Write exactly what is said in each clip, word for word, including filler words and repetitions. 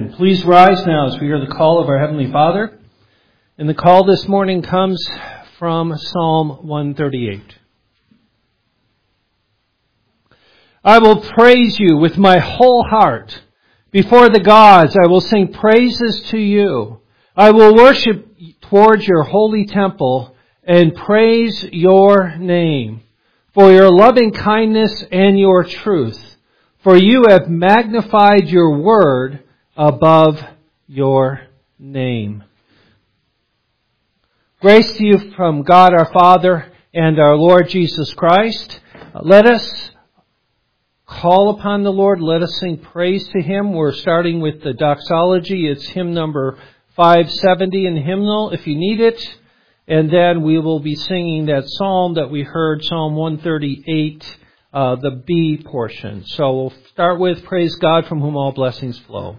Amen. Please rise now as we hear the call of our Heavenly Father. And the call this morning comes from Psalm one thirty-eight. I will praise you with my whole heart. Before the gods, I will sing praises to you. I will worship towards your holy temple and praise your name for your loving kindness and your truth. For you have magnified your word above your name. Grace to you from God our Father and our Lord Jesus Christ. Let us call upon the Lord. Let us sing praise to Him. We're starting with the doxology. It's hymn number five seventy in hymnal if you need it. And then we will be singing that psalm that we heard, Psalm one thirty-eight, uh, the B portion. So we'll start with praise God from whom all blessings flow.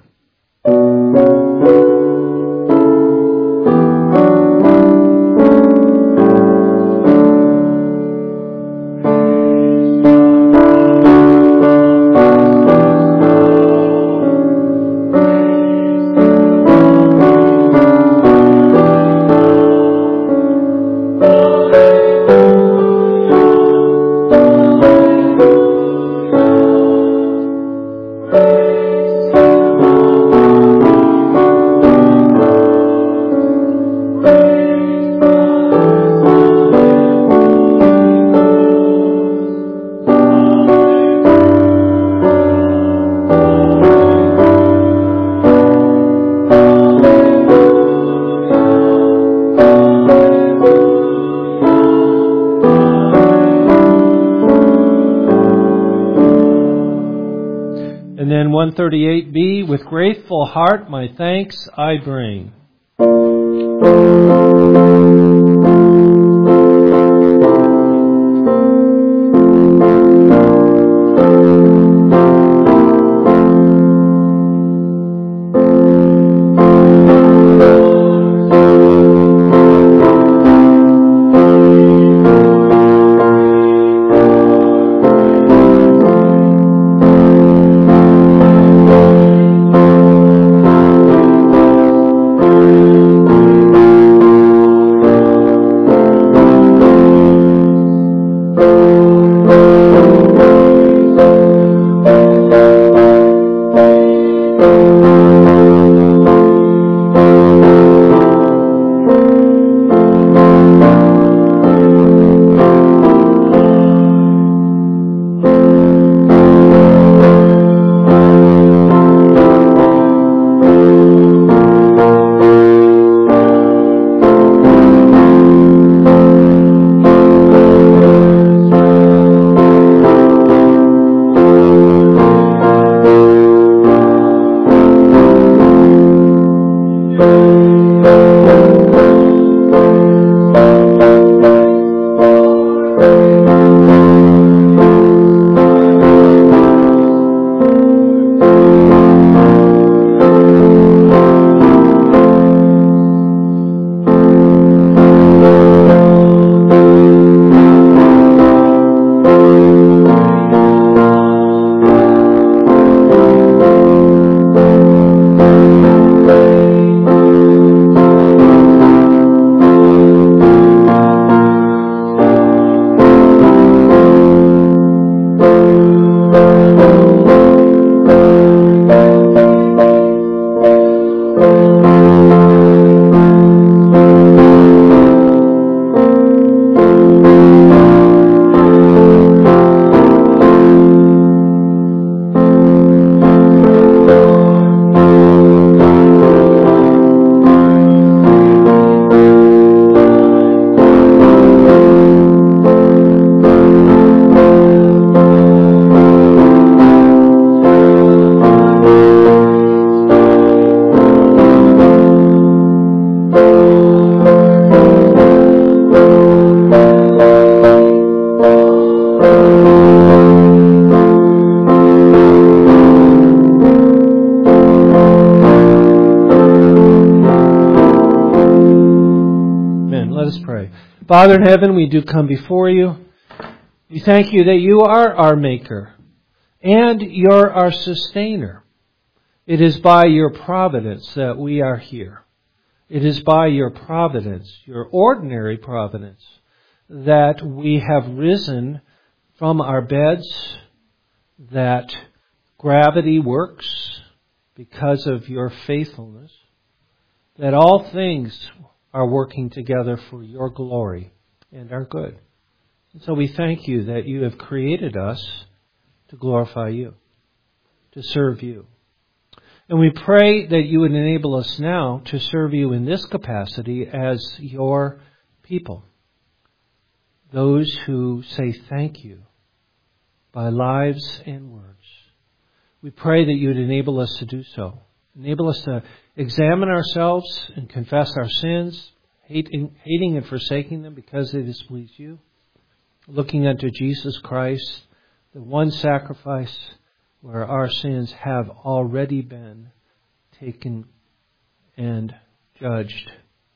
one thirty-eight B, with grateful heart my thanks I bring. Father in heaven, we do come before you. We thank you that you are our maker and you're our sustainer. It is by your providence that we are here. It is by your providence, your ordinary providence, that we have risen from our beds, that gravity works because of your faithfulness, that all things are working together for your glory and our good. And so we thank you that you have created us to glorify you, to serve you. And we pray that you would enable us now to serve you in this capacity as your people. Those who say thank you by lives and words. We pray that you would enable us to do so. Enable us to examine ourselves and confess our sins, hating, hating and forsaking them because they displease you. Looking unto Jesus Christ, the one sacrifice where our sins have already been taken and judged.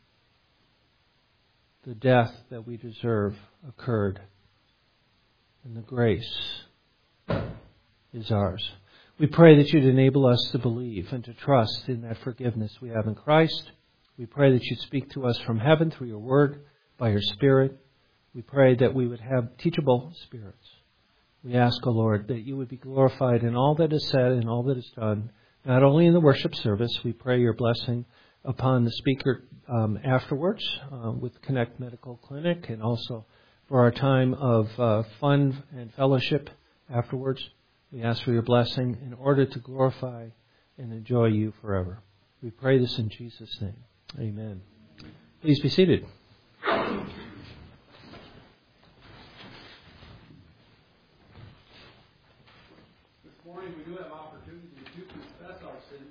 The death that we deserve occurred, and the grace is ours. We pray that you'd enable us to believe and to trust in that forgiveness we have in Christ. We pray that you'd speak to us from heaven through your word, by your Spirit. We pray that we would have teachable spirits. We ask, O Lord, that you would be glorified in all that is said and all that is done, not only in the worship service. We pray your blessing upon the speaker um, afterwards uh, with Connect Medical Clinic, and also for our time of uh, fun and fellowship afterwards. We ask for your blessing in order to glorify and enjoy you forever. We pray this in Jesus' name. Amen. Please be seated. We do have opportunity to confess our sin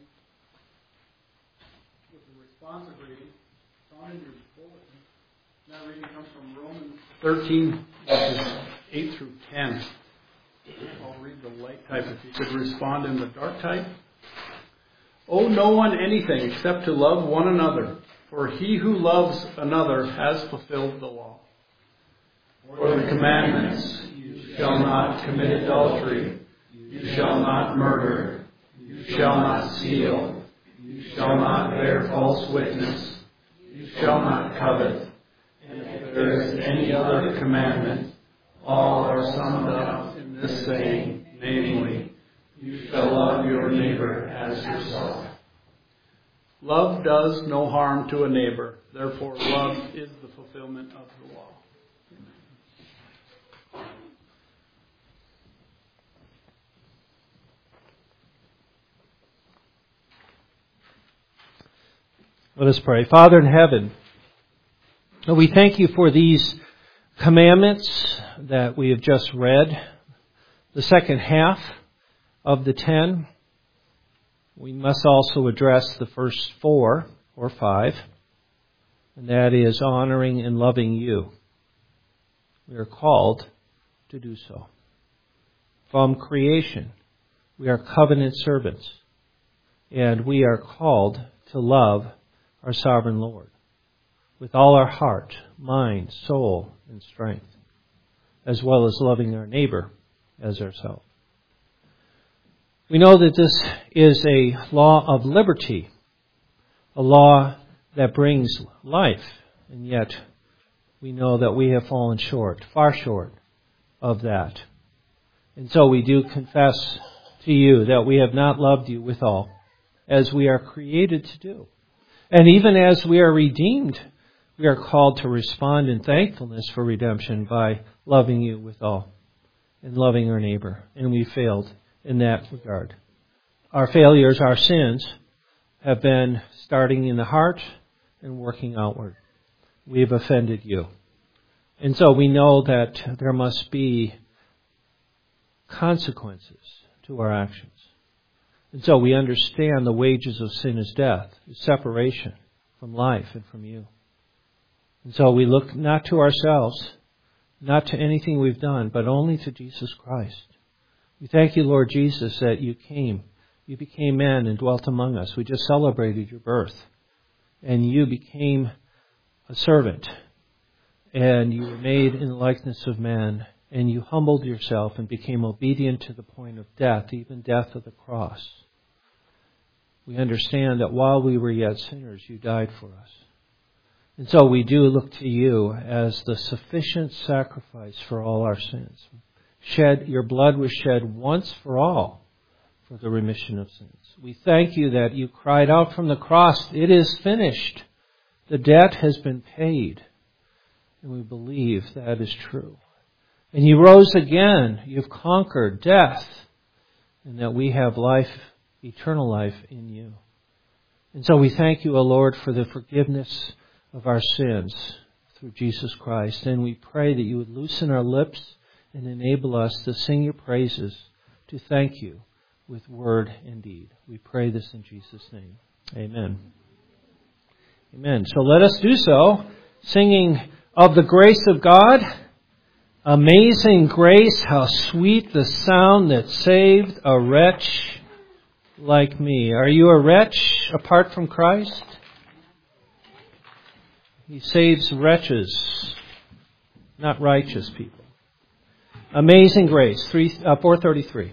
with the responsive reading found in your bulletin. That reading comes from Romans thirteen, verses eight through ten. I'll read the light type if you could respond in the dark type. Owe no one anything except to love one another, for he who loves another has fulfilled the law. For the commandments, you shall not commit adultery, you shall not murder, you shall not steal, you shall not bear false witness, you shall not covet, and if there is any other commandment, all are summed up in this saying, namely, you shall love your neighbor as yourself. Love does no harm to a neighbor, therefore love is the fulfillment of the law. Let us pray. Father in heaven, we thank you for these commandments that we have just read. The second half of the ten. We must also address the first four or five, and that is honoring and loving you. We are called to do so. From creation, we are covenant servants, and we are called to love our sovereign Lord with all our heart, mind, soul, and strength, as well as loving our neighbor as ourselves. We know that this is a law of liberty, a law that brings life, and yet we know that we have fallen short, far short of that. And so we do confess to you that we have not loved you with all, as we are created to do. And even as we are redeemed, we are called to respond in thankfulness for redemption by loving you with all and loving our neighbor. And we failed in that regard. Our failures, our sins, have been starting in the heart and working outward. We have offended you. And so we know that there must be consequences to our actions. And so we understand the wages of sin is death, separation from life and from you. And so we look not to ourselves, not to anything we've done, but only to Jesus Christ. We thank you, Lord Jesus, that you came. You became man and dwelt among us. We just celebrated your birth. And you became a servant. And you were made in the likeness of man. And you humbled yourself and became obedient to the point of death, even death of the cross. we understand that while we were yet sinners, you died for us. And so we do look to you as the sufficient sacrifice for all our sins. Shed, your blood was shed once for all for the remission of sins. We thank you that you cried out from the cross, "It is finished." The debt has been paid. And we believe that is true. And you rose again. You've conquered death. And that we have life, eternal life in you. And so we thank you, O Lord, for the forgiveness of our sins through Jesus Christ. And we pray that you would loosen our lips and enable us to sing your praises, to thank you with word and deed. We pray this in Jesus' name. Amen. Amen. So let us do so, singing of the grace of God. Amazing grace, how sweet the sound that saved a wretch like me. Are you a wretch apart from Christ? He saves wretches, not righteous people. Amazing grace, three, uh, four thirty-three.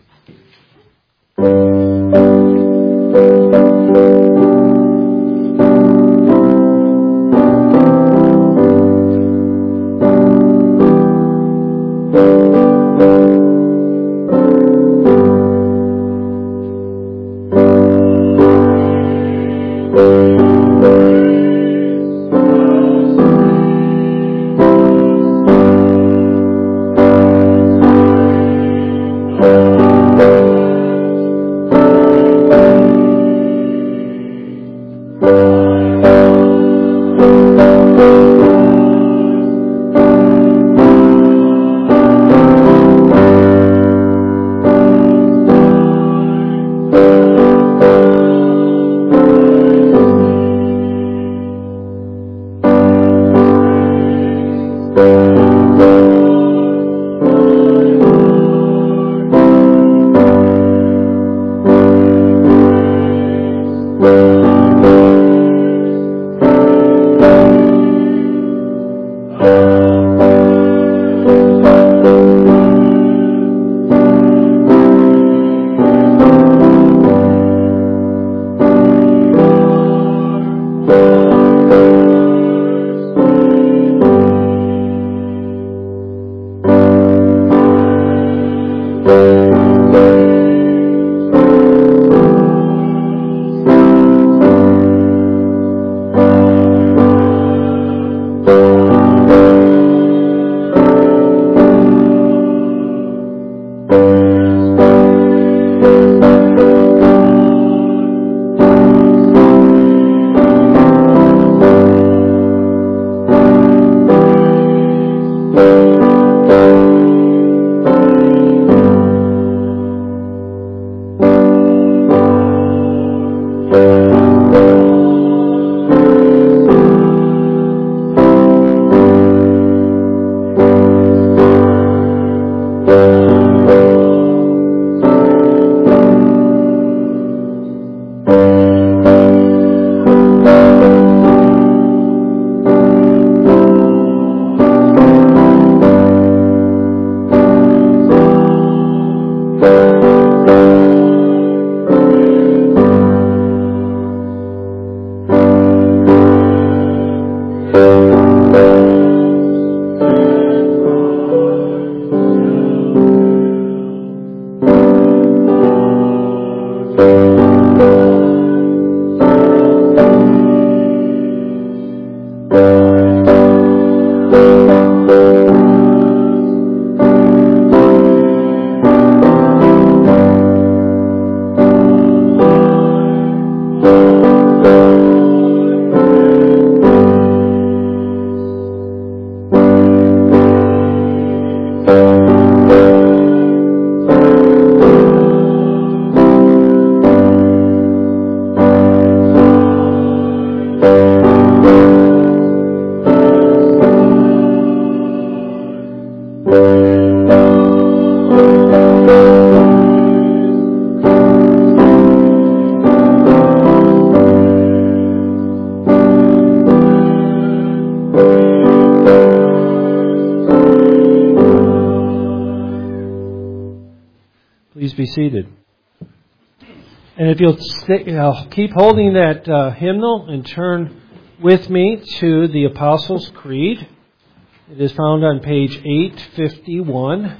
Please be seated. And if you'll stay, uh, keep holding that uh, hymnal and turn with me to the Apostles' Creed. It is found on page eight fifty-one.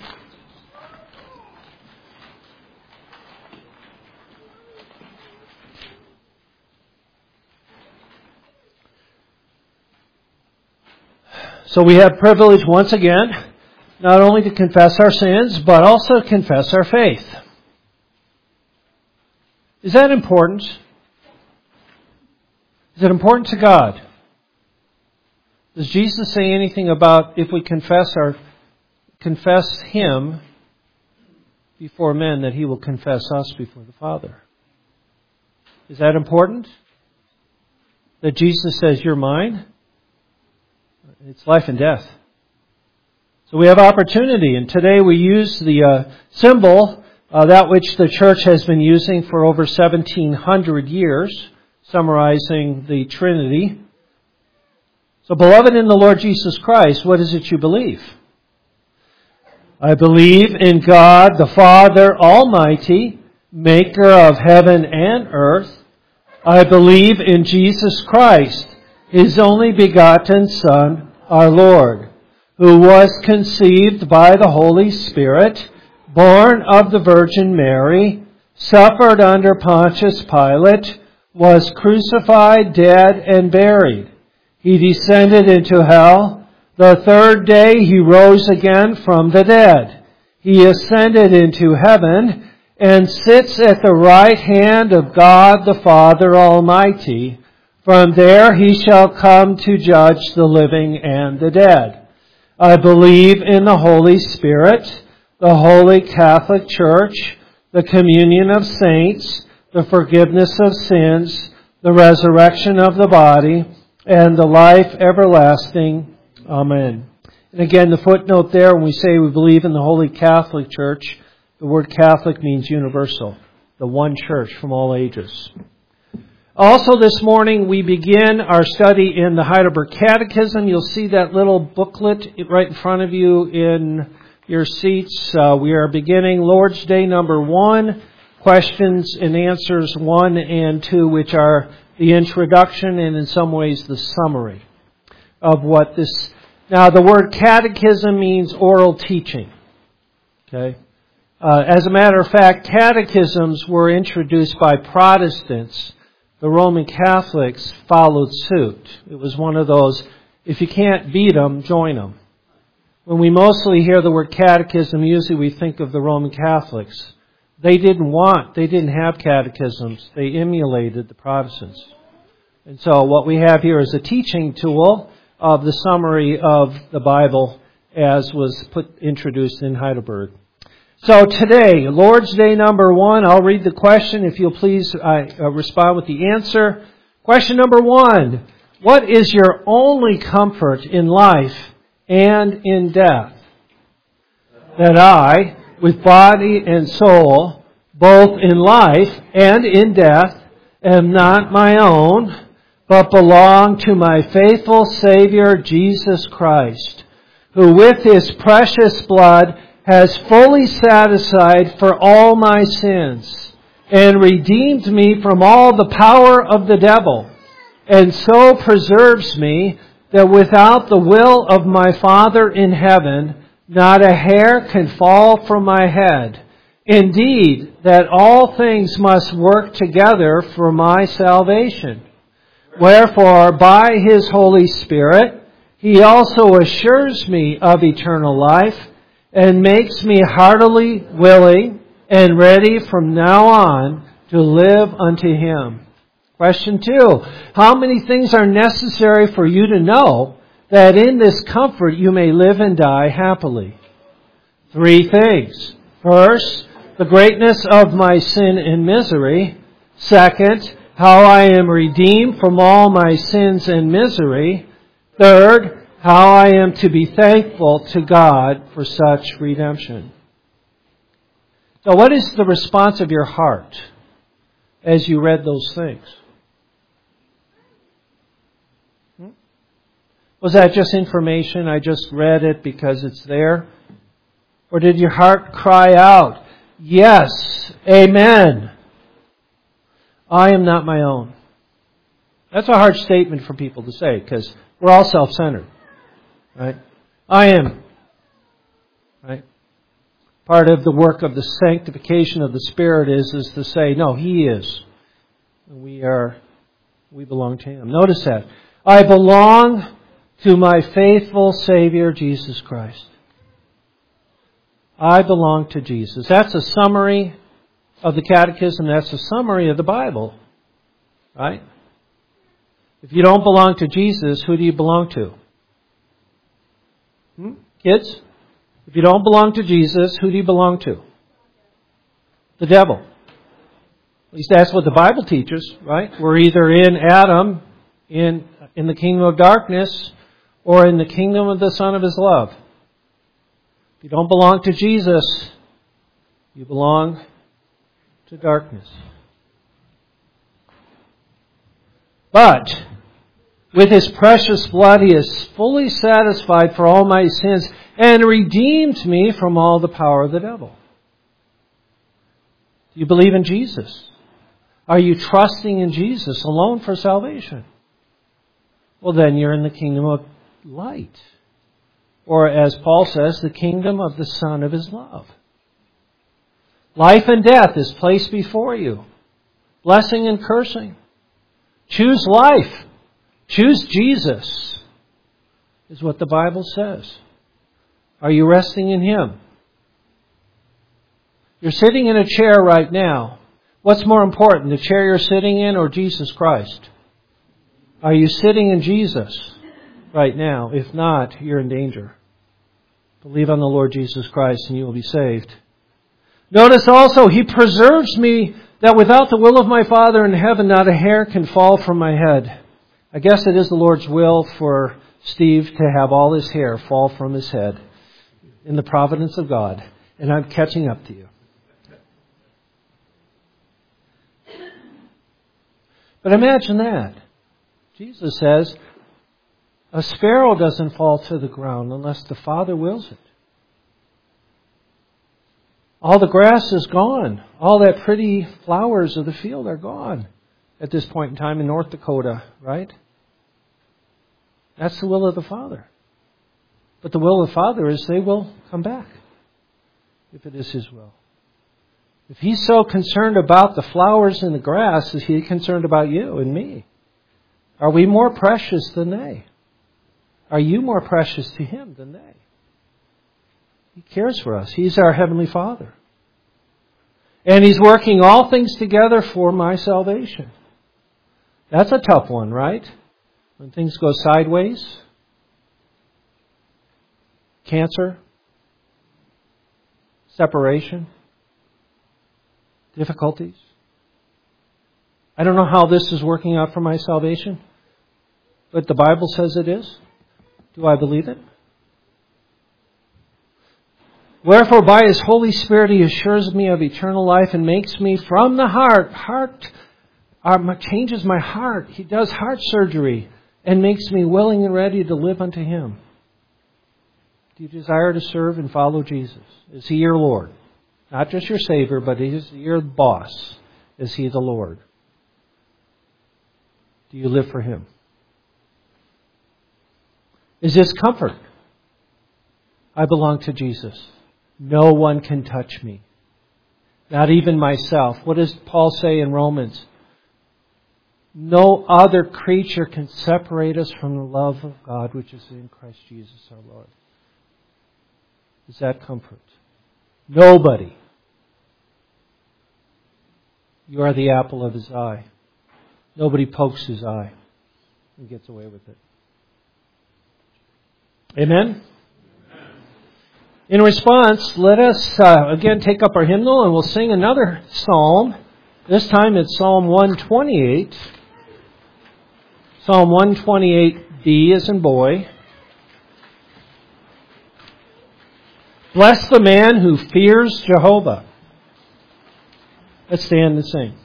So we have privilege once again, not only to confess our sins, but also to confess our faith. Is that important? Is it important to God? Does Jesus say anything about if we confess our confess Him before men, that He will confess us before the Father? Is that important? That Jesus says, "You're mine"? It's life and death. So we have opportunity, and today we use the uh, symbol, uh, that which the church has been using for over seventeen hundred years, summarizing the Trinity. So, beloved in the Lord Jesus Christ, what is it you believe? I believe in God, the Father Almighty, maker of heaven and earth. I believe in Jesus Christ, His only begotten Son, our Lord, who was conceived by the Holy Spirit, born of the Virgin Mary, suffered under Pontius Pilate, was crucified, dead, and buried. He descended into hell. The third day He rose again from the dead. He ascended into heaven and sits at the right hand of God the Father Almighty. From there He shall come to judge the living and the dead. I believe in the Holy Spirit, the Holy Catholic Church, the communion of saints, the forgiveness of sins, the resurrection of the body, and the life everlasting. Amen. And again, the footnote there, when we say we believe in the Holy Catholic Church, the word Catholic means universal, the one church from all ages. Also this morning we begin our study in the Heidelberg Catechism. You'll see that little booklet right in front of you in your seats. Uh, we are beginning Lord's Day number one, questions and answers one and two, which are the introduction and in some ways the summary of what this... Now the word catechism means oral teaching. Okay. Uh, as a matter of fact, catechisms were introduced by Protestants. The Roman Catholics followed suit. It was one of those, if you can't beat them, join them. When we mostly hear the word catechism, usually we think of the Roman Catholics. They didn't want, they didn't have catechisms. They emulated the Protestants. And so what we have here is a teaching tool of the summary of the Bible as was put introduced in Heidelberg. So today, Lord's Day number one, I'll read the question. If you'll please uh, uh, respond with the answer. Question number one, what is your only comfort in life and in death? That I, with body and soul, both in life and in death, am not my own, but belong to my faithful Savior, Jesus Christ, who with His precious blood has fully satisfied for all my sins and redeemed me from all the power of the devil, and so preserves me that without the will of my Father in heaven, not a hair can fall from my head. Indeed, that all things must work together for my salvation. Wherefore, by His Holy Spirit, He also assures me of eternal life and makes me heartily willing and ready from now on to live unto Him. Question two, how many things are necessary for you to know that in this comfort you may live and die happily? Three things. First, the greatness of my sin and misery. Second, how I am redeemed from all my sins and misery. Third, how I am to be thankful to God for such redemption. So what is the response of your heart as you read those things? Hmm? Was that just information? I just read it because it's there? Or did your heart cry out, yes, amen? I am not my own. That's a hard statement for people to say because we're all self-centered. Right? I am. Right? Part of the work of the sanctification of the Spirit is, is to say, no, He is. We are, we belong to Him. Notice that. I belong to my faithful Savior, Jesus Christ. I belong to Jesus. That's a summary of the Catechism. That's a summary of the Bible. Right? If you don't belong to Jesus, who do you belong to? Hmm? Kids? If you don't belong to Jesus, who do you belong to? The devil. At least that's what the Bible teaches, right? We're either in Adam, in, in the kingdom of darkness, or in the kingdom of the Son of His love. If you don't belong to Jesus, you belong to darkness. But with His precious blood, He has fully satisfied for all my sins and redeemed me from all the power of the devil. Do you believe in Jesus? Are you trusting in Jesus alone for salvation? Well, then you're in the kingdom of light. Or as Paul says, the kingdom of the Son of His love. Life and death is placed before you. Blessing and cursing. Choose life. Choose Jesus, is what the Bible says. Are you resting in Him? You're sitting in a chair right now. What's more important, the chair you're sitting in or Jesus Christ? Are you sitting in Jesus right now? If not, you're in danger. Believe on the Lord Jesus Christ and you will be saved. Notice also, He preserves me that without the will of my Father in heaven, not a hair can fall from my head. I guess it is the Lord's will for Steve to have all his hair fall from his head in the providence of God. And I'm catching up to you. But imagine that. Jesus says, a sparrow doesn't fall to the ground unless the Father wills it. All the grass is gone. All that pretty flowers of the field are gone at this point in time in North Dakota, right? That's the will of the Father. But the will of the Father is they will come back, if it is His will. If He's so concerned about the flowers and the grass, is He concerned about you and me? Are we more precious than they? Are you more precious to Him than they? He cares for us. He's our Heavenly Father. And He's working all things together for my salvation. That's a tough one, right? When things go sideways. Cancer. Separation. Difficulties. I don't know how this is working out for my salvation, but the Bible says it is. Do I believe it? Wherefore by His Holy Spirit He assures me of eternal life and makes me from the heart, heart, uh, changes my heart. He does heart surgery and makes me willing and ready to live unto Him. Do you desire to serve and follow Jesus? Is He your Lord? Not just your Savior, but He's your boss. Is He the Lord? Do you live for Him? Is this comfort? I belong to Jesus. No one can touch me. Not even myself. What does Paul say in Romans? No other creature can separate us from the love of God which is in Christ Jesus our Lord. Is that comfort? Nobody. You are the apple of His eye. Nobody pokes His eye and gets away with it. Amen? In response, let us uh, again take up our hymnal and we'll sing another psalm. This time it's Psalm one twenty-eight. Psalm one twenty-eight B as in boy. Bless the man who fears Jehovah. Let's stand and sing.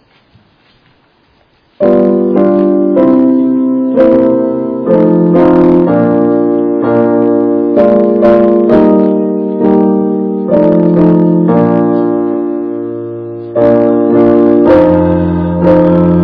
Thank you.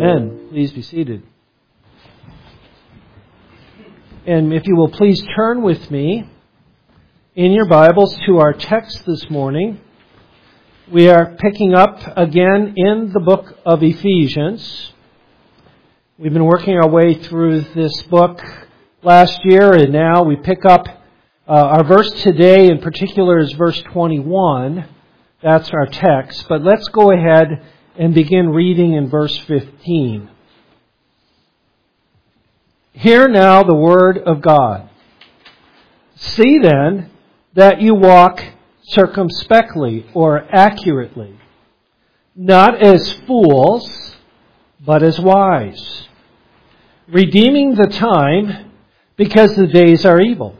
Amen. Please be seated. And if you will please turn with me in your Bibles to our text this morning. We are picking up again in the book of Ephesians. We've been working our way through this book last year, and now we pick up uh, our verse today in particular is verse twenty-one. That's our text. But let's go ahead and begin reading in verse fifteen. Hear now the word of God. See then that you walk circumspectly or accurately, not as fools, but as wise, redeeming the time because the days are evil.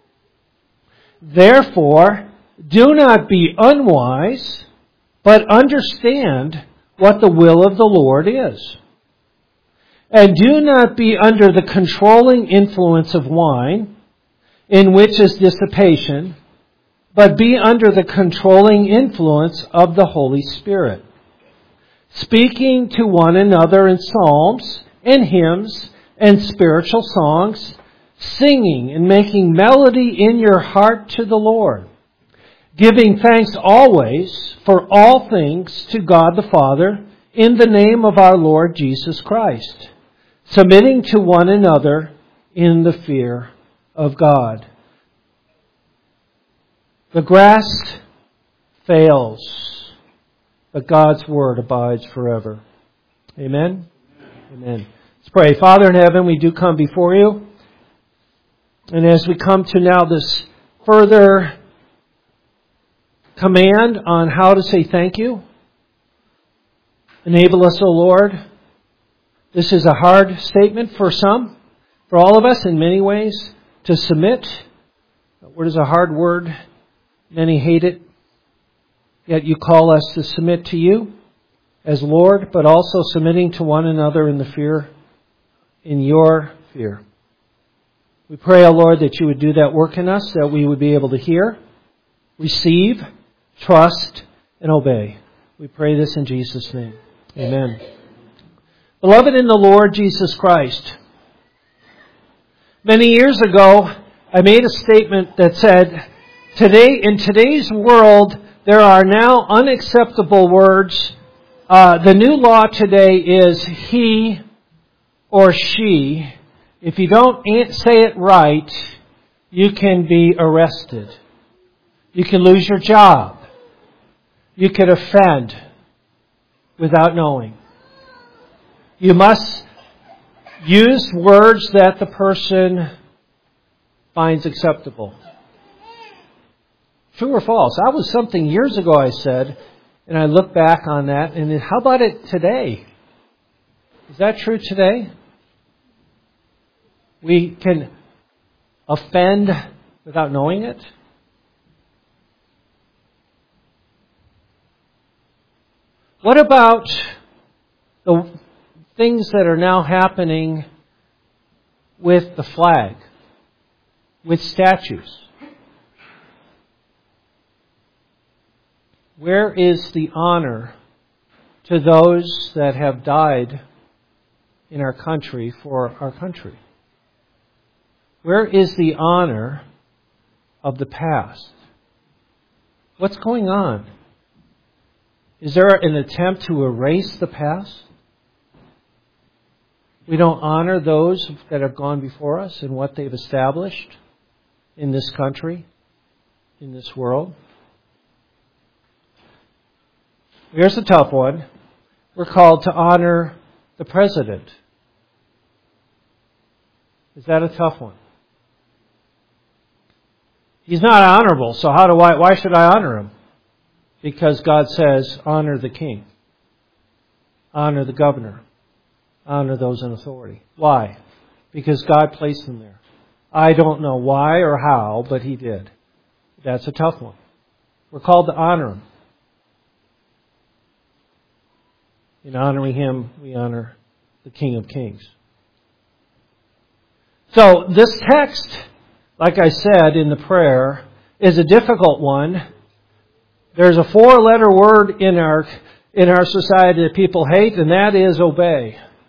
Therefore, do not be unwise, but understand what the will of the Lord is. And do not be under the controlling influence of wine, in which is dissipation, but be under the controlling influence of the Holy Spirit, speaking to one another in psalms and hymns and spiritual songs, singing and making melody in your heart to the Lord, giving thanks always for all things to God the Father in the name of our Lord Jesus Christ, submitting to one another in the fear of God. The grass fails, but God's word abides forever. Amen? Amen. Let's pray. Father in heaven, we do come before you. And as we come to now this further command on how to say thank you, enable us, O Lord. This is a hard statement for some, for all of us in many ways, to submit. That word is a hard word. Many hate it. Yet you call us to submit to you as Lord, but also submitting to one another in the fear, in your fear. We pray, O Lord, that you would do that work in us, that we would be able to hear, receive, trust, and obey. We pray this in Jesus' name. Amen. Beloved in the Lord Jesus Christ, many years ago, I made a statement that said, Today, in today's world, there are now unacceptable words. Uh, the new law today is he or she. If you don't say it right, you can be arrested. You can lose your job. You could offend without knowing. You must use words that the person finds acceptable. True or false? That was something years ago I said, and I look back on that, and how about it today? Is that true today? We can offend without knowing it? What about the things that are now happening with the flag, with statues? Where is the honor to those that have died in our country for our country? Where is the honor of the past? What's going on? Is there an attempt to erase the past? We don't honor those that have gone before us and what they've established in this country, in this world. Here's a tough one. We're called to honor the president. Is that a tough one? He's not honorable, so how do I, why should I honor him? Because God says, honor the king. Honor the governor. Honor those in authority. Why? Because God placed them there. I don't know why or how, but He did. That's a tough one. We're called to honor Him. In honoring Him, we honor the King of Kings. So this text, like I said in the prayer, is a difficult one. There's a four-letter word in our in our society that people hate, and that is obey.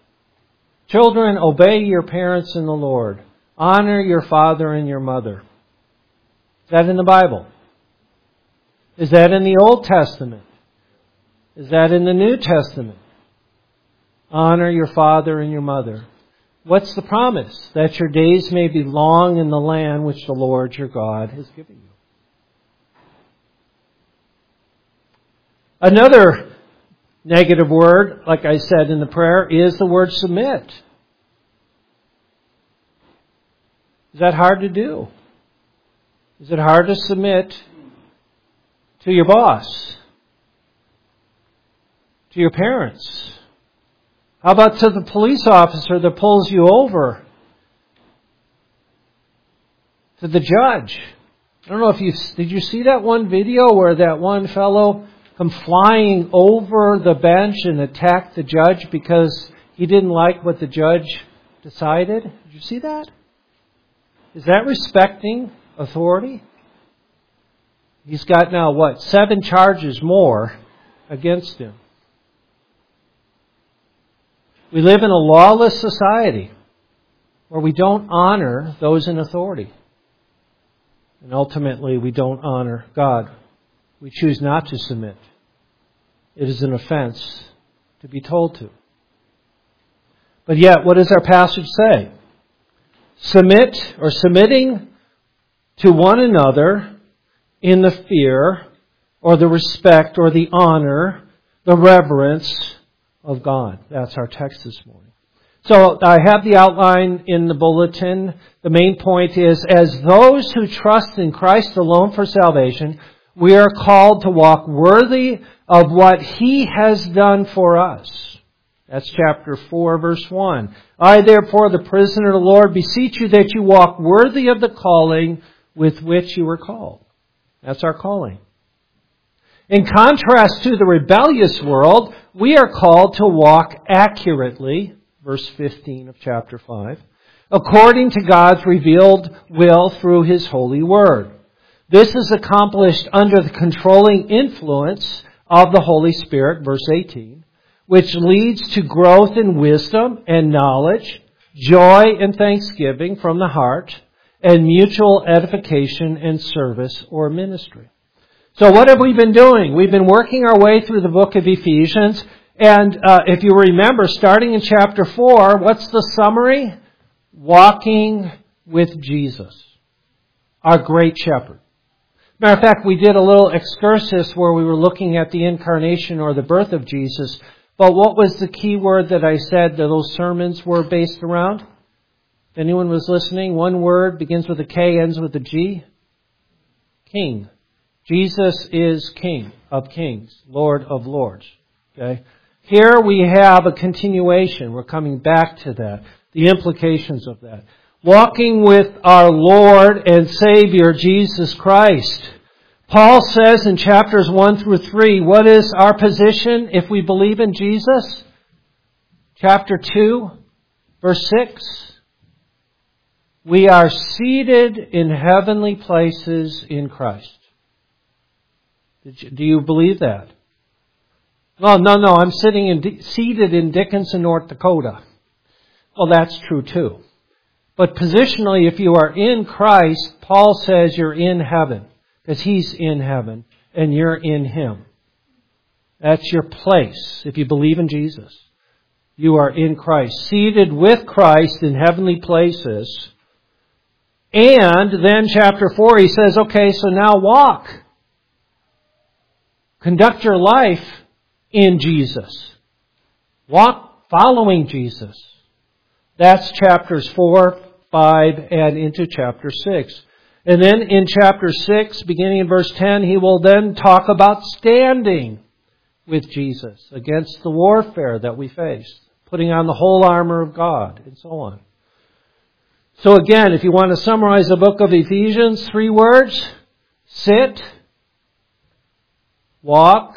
Children, obey your parents in the Lord. Honor your father and your mother. Is that in the Bible? Is that in the Old Testament? Is that in the New Testament? Honor your father and your mother. What's the promise? That your days may be long in the land which the Lord your God has given you. Another negative word, like I said in the prayer, is the word submit. Is that hard to do? Is it hard to submit to your boss? To your parents? How about to the police officer that pulls you over? To the judge? I don't know if you, did you see that one video where that one fellow come flying over the bench and attacked the judge because he didn't like what the judge decided? Did you see that? Is that respecting authority? He's got now, what, seven charges more against him. We live in a lawless society where we don't honor those in authority. And ultimately, we don't honor God. We choose not to submit. It is an offense to be told to. But yet, what does our passage say? Submit or submitting to one another in the fear or the respect or the honor, the reverence of God. That's our text this morning. So I have the outline in the bulletin. The main point is, as those who trust in Christ alone for salvation, we are called to walk worthy of what He has done for us. That's chapter four, verse one. I, therefore, the prisoner of the Lord, beseech you that you walk worthy of the calling with which you were called. That's our calling. In contrast to the rebellious world, we are called to walk accurately, verse fifteen of chapter five, according to God's revealed will through His holy word. This is accomplished under the controlling influence of the Holy Spirit, verse eighteen, which leads to growth in wisdom and knowledge, joy and thanksgiving from the heart, and mutual edification and service or ministry. So what have we been doing? We've been working our way through the book of Ephesians. And uh, if you remember, starting in chapter four, what's the summary? Walking with Jesus, our great shepherd. Matter of fact, we did a little excursus where we were looking at the incarnation or the birth of Jesus. But what was the key word that I said that those sermons were based around? If anyone was listening, one word begins with a K, ends with a G. King. Jesus is King of kings, Lord of lords. Okay? Here we have a continuation. We're coming back to that. The implications of that. Walking with our Lord and Savior, Jesus Christ. Paul says in chapters one through three, what is our position if we believe in Jesus? Chapter two, verse six. We are seated in heavenly places in Christ. Do you believe that? No, no, no. I'm sitting in, seated in Dickinson, North Dakota. Well, that's true too. But positionally, if you are in Christ, Paul says you're in heaven. Because He's in heaven and you're in Him. That's your place if you believe in Jesus. You are in Christ. Seated with Christ in heavenly places. And then chapter four, he says, okay, so now walk. Conduct your life in Jesus. Walk following Jesus. That's chapters four, five, and into chapter six. And then in chapter six, beginning in verse ten, he will then talk about standing with Jesus against the warfare that we face, putting on the whole armor of God, and so on. So again, if you want to summarize the book of Ephesians, three words: sit, walk,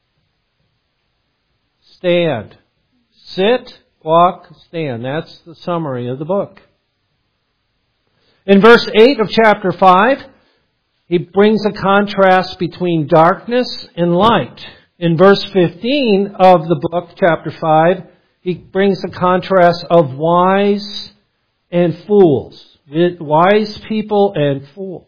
stand. Sit, walk, stand. That's the summary of the book. In verse eight of chapter five, he brings a contrast between darkness and light. In verse fifteen of the book, chapter five, he brings a contrast of wise and fools. Wise people and fools.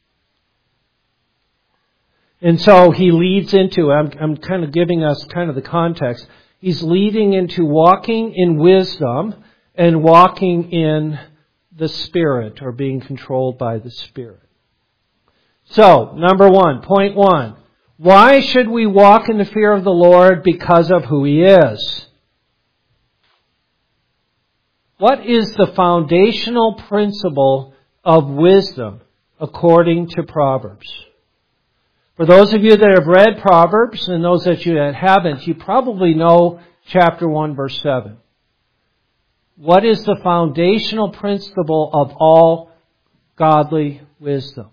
And so he leads into, I'm, I'm kind of giving us kind of the context. He's leading into walking in wisdom and walking in the Spirit, or being controlled by the Spirit. So, number one, point one. Why should we walk in the fear of the Lord? Because of who He is. What is the foundational principle of wisdom according to Proverbs? For those of you that have read Proverbs, and those that you that haven't, you probably know chapter one, verse seven. What is the foundational principle of all godly wisdom?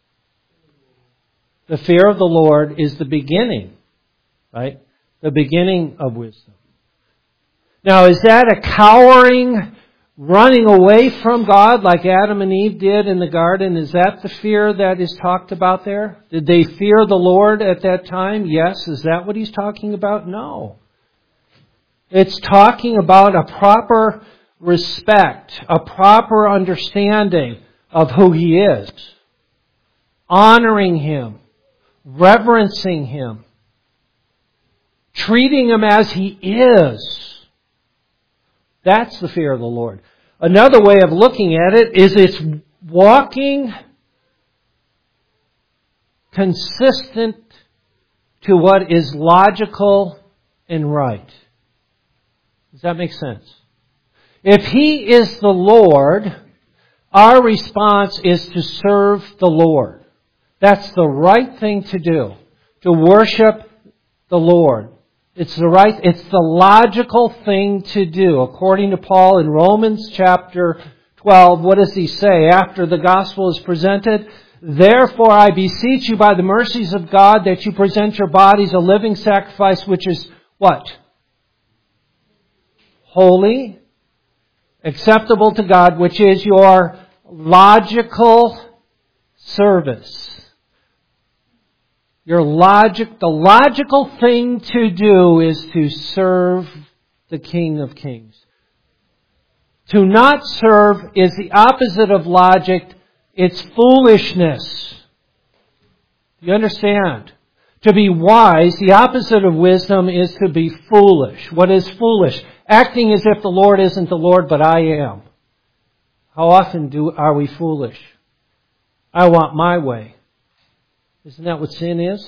The fear of the Lord is the beginning, right? The beginning of wisdom. Now, is that a cowering, running away from God like Adam and Eve did in the garden? Is that the fear that is talked about there? Did they fear the Lord at that time? Yes. Is that what he's talking about? No. It's talking about a proper respect, a proper understanding of who He is. Honoring Him. Reverencing Him. Treating Him as He is. That's the fear of the Lord. Another way of looking at it is it's walking consistent to what is logical and right. Does that make sense? If He is the Lord, our response is to serve the Lord. That's the right thing to do. To worship the Lord. It's the right, it's the logical thing to do. According to Paul in Romans chapter twelve, what does he say after the gospel is presented? Therefore I beseech you by the mercies of God that you present your bodies a living sacrifice, which is what? Holy, acceptable to God, which is your logical service. Your logic, the logical thing to do is to serve the King of Kings. To not serve is the opposite of logic. It's foolishness. You understand? To be wise, the opposite of wisdom is to be foolish. What is foolish? Acting as if the Lord isn't the Lord, but I am. How often do are we foolish? I want my way. Isn't that what sin is?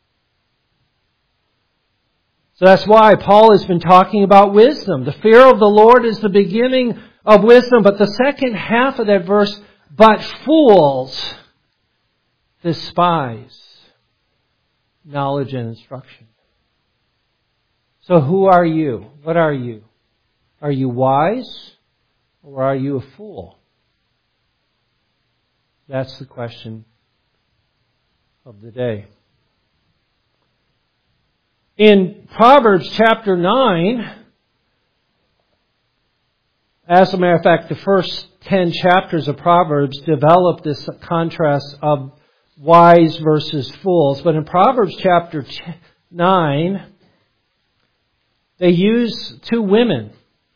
So that's why Paul has been talking about wisdom. The fear of the Lord is the beginning of wisdom. But the second half of that verse, but fools despise knowledge and instruction. So who are you? What are you? Are you wise or are you a fool? That's the question of the day. In Proverbs chapter nine, as a matter of fact, the first ten chapters of Proverbs develop this contrast of wise versus fools. But in Proverbs chapter nine, they use two women.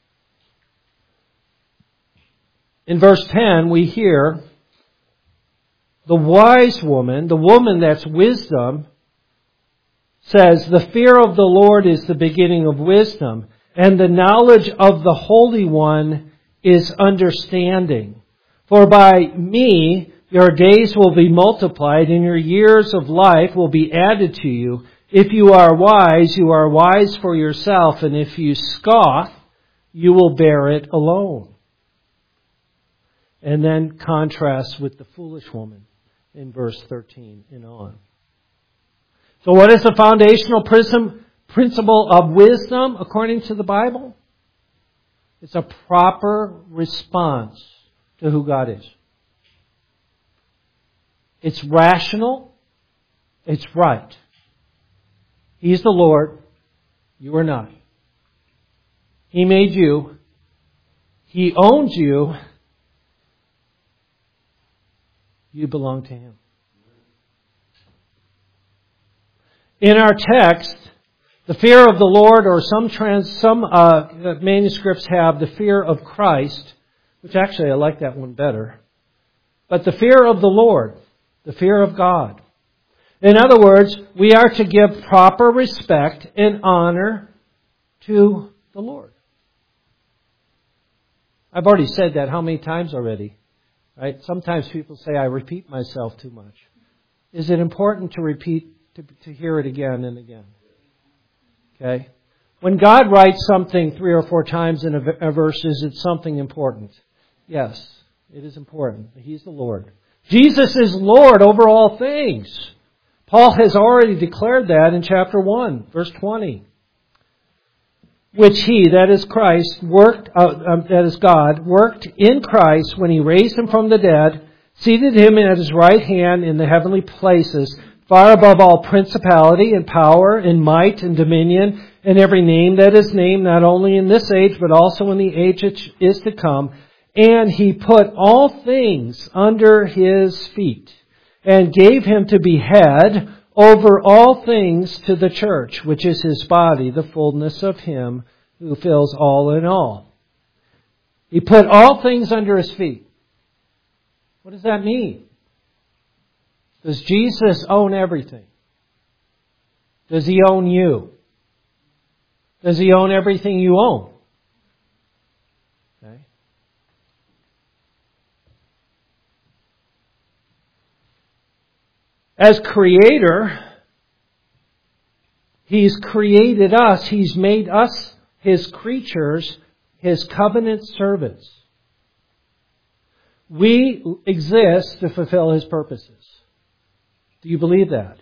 In verse ten, we hear the wise woman, the woman that's wisdom, says, the fear of the Lord is the beginning of wisdom, and the knowledge of the Holy One is understanding. For by me your days will be multiplied, and your years of life will be added to you. If you are wise, you are wise for yourself, and if you scoff, you will bear it alone. And then contrasts with the foolish woman in verse thirteen and on. So what is the foundational prism, principle of wisdom according to the Bible? It's a proper response to who God is. It's rational. It's right. He's the Lord. You are not. He made you. He owns you. You belong to Him. In our text, The fear of the Lord, or some trans, some uh, manuscripts have the fear of Christ, which actually I like that one better. But the fear of the Lord, the fear of God. In other words, we are to give proper respect and honor to the Lord. I've already said that how many times already? Right? Sometimes people say I repeat myself too much. Is it important to repeat, to, to hear it again and again? Okay? When God writes something three or four times in a, a verse, is it something important? Yes, it is important. He's the Lord. Jesus is Lord over all things. Paul has already declared that in chapter one, verse twenty. Which He, that is Christ, worked, uh, um, that is God, worked in Christ when He raised Him from the dead, seated Him at His right hand in the heavenly places, far above all principality and power and might and dominion and every name that is named, not only in this age, but also in the age which is to come. And He put all things under His feet and gave Him to be head over all things to the church, which is His body, the fullness of Him who fills all in all. He put all things under His feet. What does that mean? Does Jesus own everything? Does He own you? Does He own everything you own? Okay. As Creator, He's created us. He's made us His creatures, His covenant servants. We exist to fulfill His purposes. Do you believe that?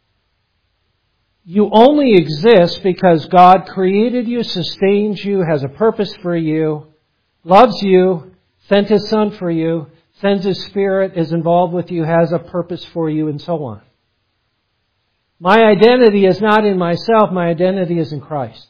You only exist because God created you, sustains you, has a purpose for you, loves you, sent His Son for you, sends His Spirit, is involved with you, has a purpose for you, and so on. My identity is not in myself. My identity is in Christ.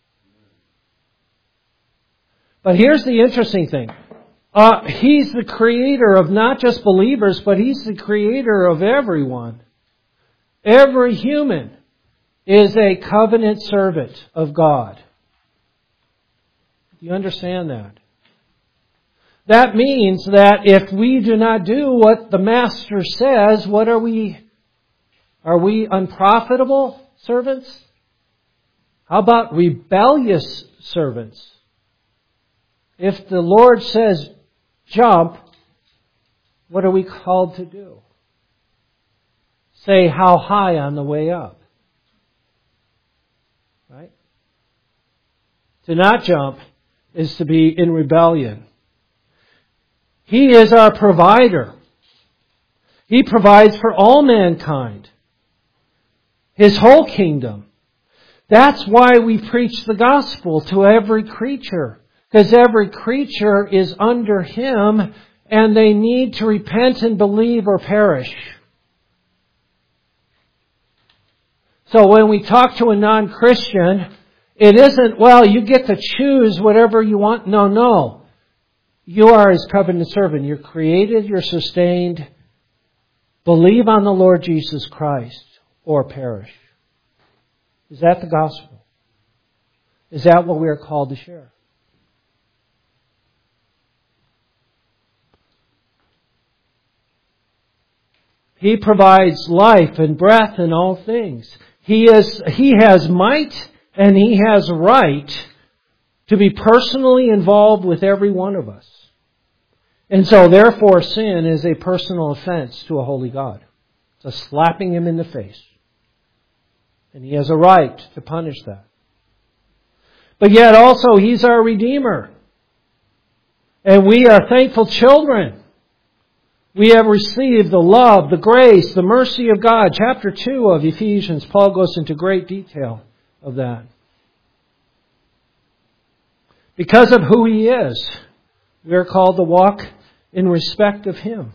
But here's the interesting thing. Uh, he's the creator of not just believers, but He's the creator of everyone. Every human is a covenant servant of God. Do you understand that? That means that if we do not do what the Master says, what are we? Are we unprofitable servants? How about rebellious servants? If the Lord says jump, what are we called to do? Say how high on the way up. Right? To not jump is to be in rebellion. He is our provider. He provides for all mankind. His whole kingdom. That's why we preach the gospel to every creature. Because every creature is under Him and they need to repent and believe or perish. So when we talk to a non-Christian, it isn't, well, you get to choose whatever you want. No, no. You are His covenant servant. You're created, you're sustained. Believe on the Lord Jesus Christ or perish. Is that the gospel? Is that what we are called to share? He provides life and breath in all things. He is, He has might and He has right to be personally involved with every one of us. And so therefore sin is a personal offense to a holy God. It's a slapping Him in the face. And He has a right to punish that. But yet also He's our Redeemer. And we are thankful children. We have received the love, the grace, the mercy of God. Chapter two of Ephesians, Paul goes into great detail of that. Because of who He is, we are called to walk in respect of Him.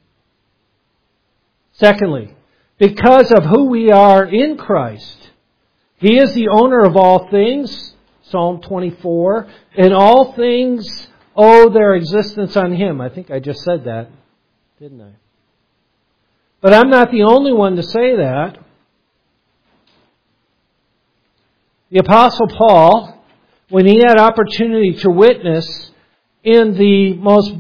Secondly, because of who we are in Christ, He is the owner of all things, Psalm twenty-four, and all things owe their existence on Him. I think I just said that, didn't I? But I'm not the only one to say that. The Apostle Paul, when he had opportunity to witness in the most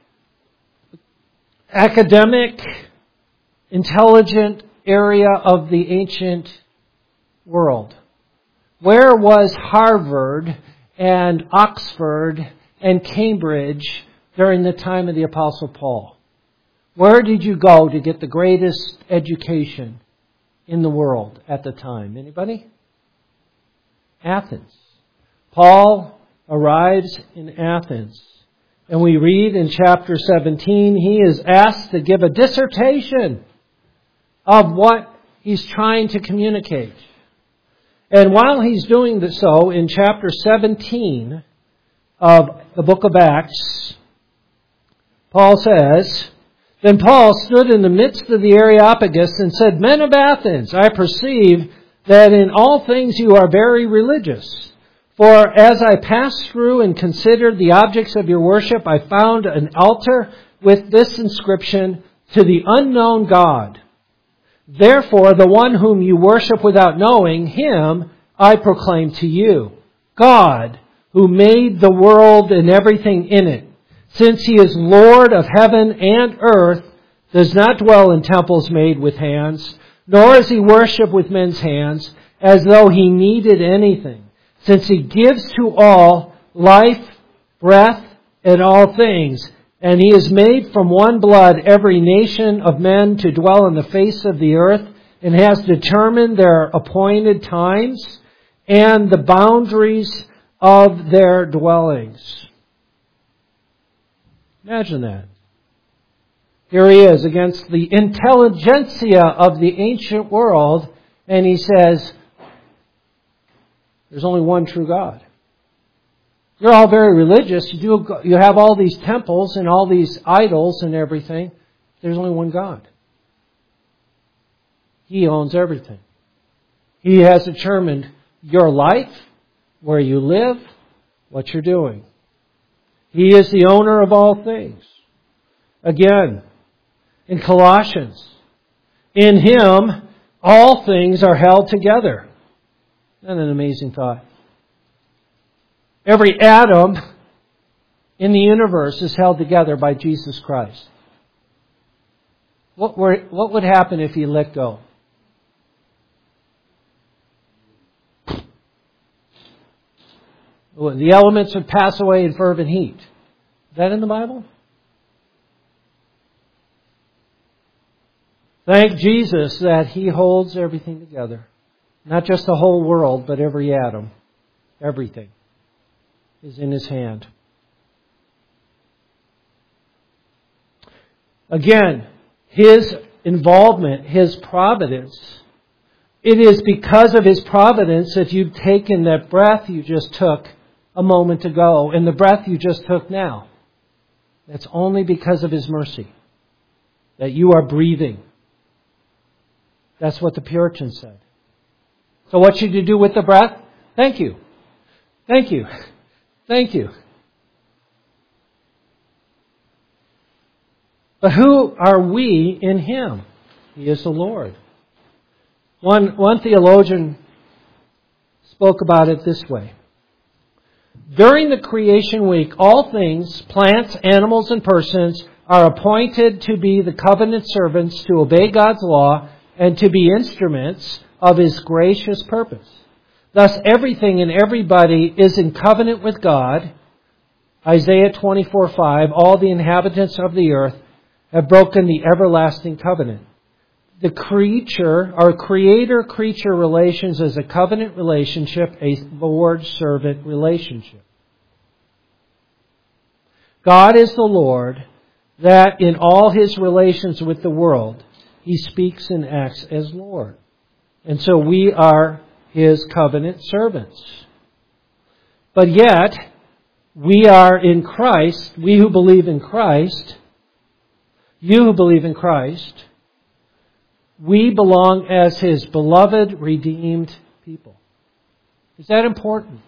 academic, intelligent area of the ancient world, where was Harvard and Oxford and Cambridge during the time of the Apostle Paul? Where did you go to get the greatest education in the world at the time? Anybody? Athens. Paul arrives in Athens. And we read in chapter seventeen, he is asked to give a dissertation of what he's trying to communicate. And while he's doing so, in chapter seventeen of the book of Acts, Paul says, Then Paul stood in the midst of the Areopagus and said, Men of Athens, I perceive that in all things you are very religious. For as I passed through and considered the objects of your worship, I found an altar with this inscription, To the unknown God. Therefore, the one whom you worship without knowing, him I proclaim to you. God, who made the world and everything in it, since he is Lord of heaven and earth, does not dwell in temples made with hands, nor is he worshipped with men's hands, as though he needed anything, since he gives to all life, breath, and all things. And he has made from one blood every nation of men to dwell on the face of the earth, and has determined their appointed times and the boundaries of their dwellings. Imagine that. Here he is against the intelligentsia of the ancient world, and he says, there's only one true God. You're all very religious. You do, you have all these temples and all these idols and everything. There's only one God. He owns everything. He has determined your life, where you live, what you're doing. He is the owner of all things. Again, in Colossians, in Him all things are held together. Isn't that an amazing thought? Every atom in the universe is held together by Jesus Christ. What, were, what would happen if He let go? The elements would pass away in fervent heat. Is that in the Bible? Thank Jesus that He holds everything together. Not just the whole world, but every atom. Everything is in His hand. Again, His involvement, His providence. It is because of His providence that you've taken that breath you just took a moment ago and the breath you just took now. That's only because of His mercy that you are breathing. That's what the Puritans said. So what should you do with the breath? Thank you. Thank you. Thank you. But who are we in Him? He is the Lord. One, one theologian spoke about it this way. During the creation week, all things, plants, animals, and persons are appointed to be the covenant servants, to obey God's law, and to be instruments of His gracious purpose. Thus, everything and everybody is in covenant with God. Isaiah twenty-four five, all the inhabitants of the earth have broken the everlasting covenant. The creature, our creator-creature relations is a covenant relationship, a Lord-servant relationship. God is the Lord, that in all His relations with the world, He speaks and acts as Lord. And so we are His covenant servants. But yet, we are in Christ, we who believe in Christ, you who believe in Christ, we belong as His beloved, redeemed people. Is that important?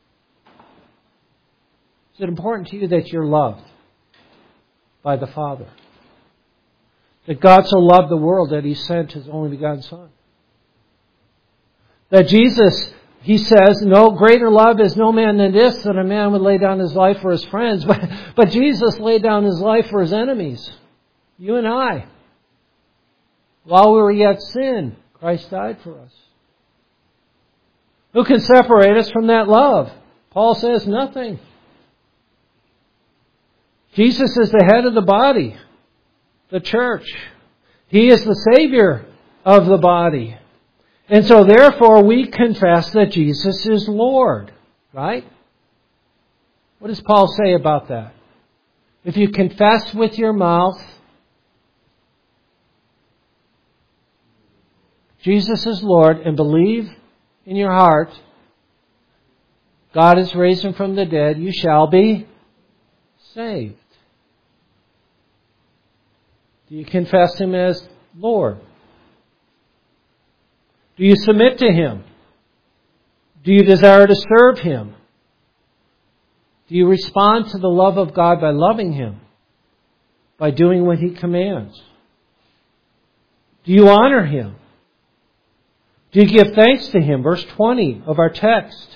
Is it important to you that you're loved by the Father? That God so loved the world that He sent His only begotten Son? That Jesus he says, no greater love is no man than this, that a man would lay down his life for his friends. But, but Jesus laid down his life for his enemies. You and I. While we were yet sin, Christ died for us. Who can separate us from that love? Paul says nothing. Jesus is the head of the body, the church. He is the Savior of the body. And so therefore we confess that Jesus is Lord. Right? What does Paul say about that? If you confess with your mouth Jesus is Lord and believe in your heart God has raised Him from the dead, you shall be saved. Do you confess Him as Lord? Do you submit to Him? Do you desire to serve Him? Do you respond to the love of God by loving Him? By doing what He commands? Do you honor Him? Do you give thanks to Him? Verse twenty of our text.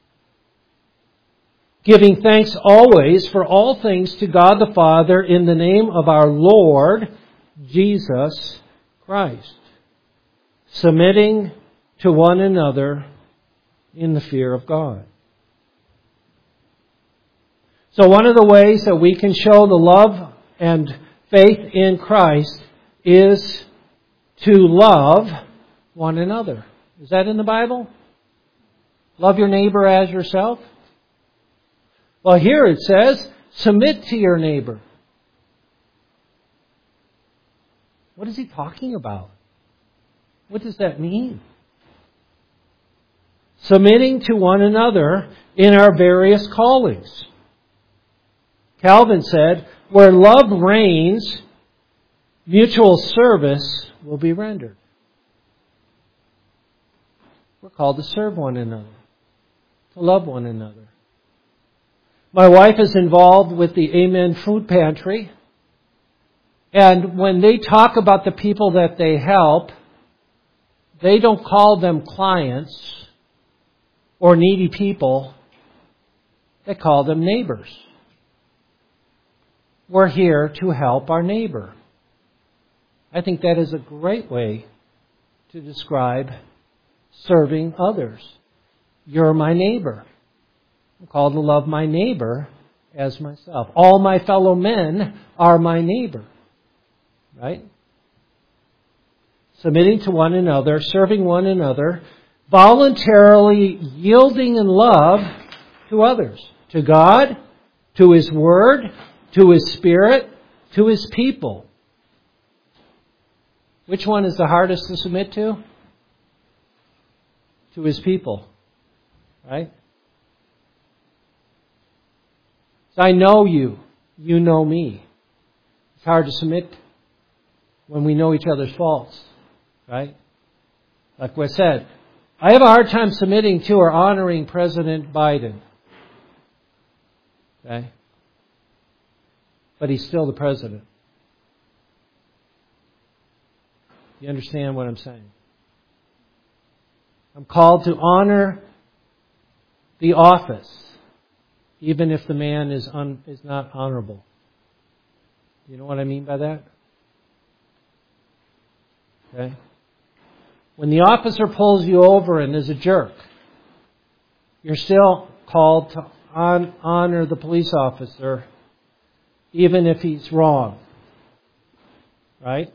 Giving thanks always for all things to God the Father in the name of our Lord Jesus Christ. Submitting to one another in the fear of God. So one of the ways that we can show the love and faith in Christ is to love one another. Is that in the Bible? Love your neighbor as yourself? Well, here it says, submit to your neighbor. What is he talking about? What does that mean? Submitting to one another in our various callings. Calvin said, where love reigns, mutual service will be rendered. We're called to serve one another, to love one another. My wife is involved with the Amen Food Pantry. And when they talk about the people that they help, they don't call them clients or needy people. They call them neighbors. We're here to help our neighbor. I think that is a great way to describe serving others. You're my neighbor. I'm called to love my neighbor as myself. All my fellow men are my neighbor. Right? Submitting to one another, serving one another, voluntarily yielding in love to others. To God, to His Word, to His Spirit, to His people. Which one is the hardest to submit to? To His people. Right? So I know you. You know me. It's hard to submit when we know each other's faults. Right? Like I said, I have a hard time submitting to or honoring President Biden. Okay? But he's still the president. You understand what I'm saying? I'm called to honor the office, even if the man is un, is not honorable. You know what I mean by that? Okay? When the officer pulls you over and is a jerk, you're still called to on, honor the police officer, even if he's wrong. Right?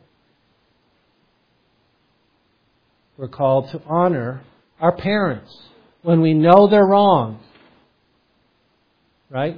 We're called to honor our parents when we know they're wrong. Right?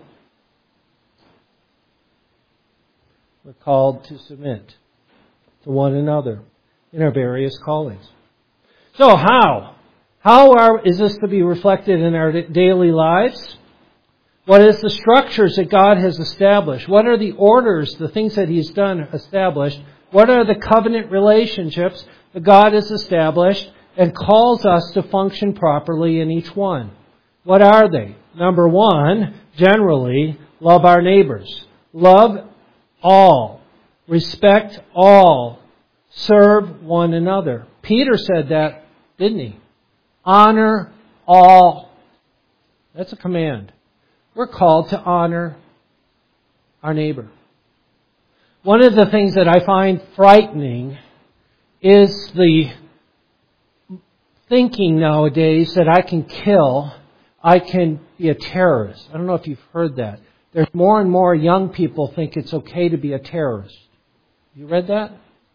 We're called to submit to one another in our various callings. So how? How are, is this to be reflected in our daily lives? What is the structures that God has established? What are the orders, the things that He's done established? What are the covenant relationships that God has established and calls us to function properly in each one? What are they? Number one, generally, love our neighbors. Love all. Respect all. Serve one another. Peter said that, didn't he? Honor all. That's a command. We're called to honor our neighbor. One of the things that I find frightening is the thinking nowadays that I can kill, I can be a terrorist. I don't know if you've heard that. There's more and more young people think it's okay to be a terrorist. You read that?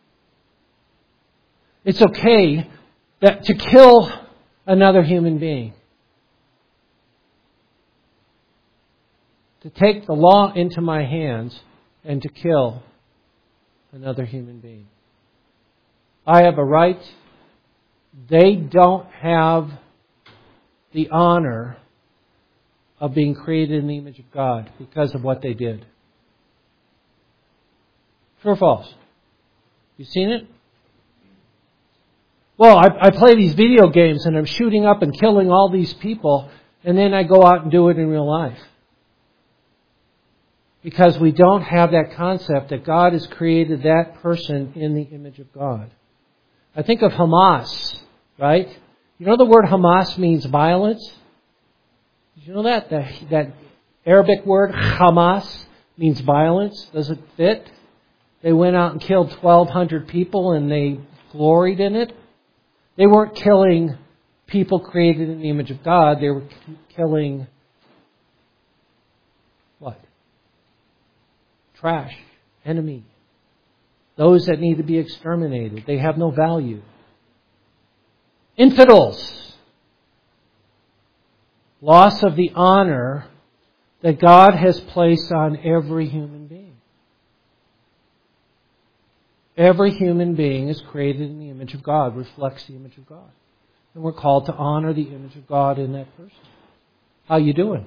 It's okay that to kill another human being. To take the law into my hands and to kill another human being. I have a right. They don't have the honor of being created in the image of God because of what they did. True or false? You seen it? Well, I, I play these video games and I'm shooting up and killing all these people, and then I go out and do it in real life. Because we don't have that concept that God has created that person in the image of God. I think of Hamas, right? You know the word Hamas means violence? Did you know that? That, that Arabic word Hamas means violence. Does it fit? They went out and killed twelve hundred people and they gloried in it. They weren't killing people created in the image of God. They were killing what? Trash. Enemy. Those that need to be exterminated. They have no value. Infidels. Loss of the honor that God has placed on every human being. Every human being is created in the image of God, reflects the image of God. And we're called to honor the image of God in that person. How you doing?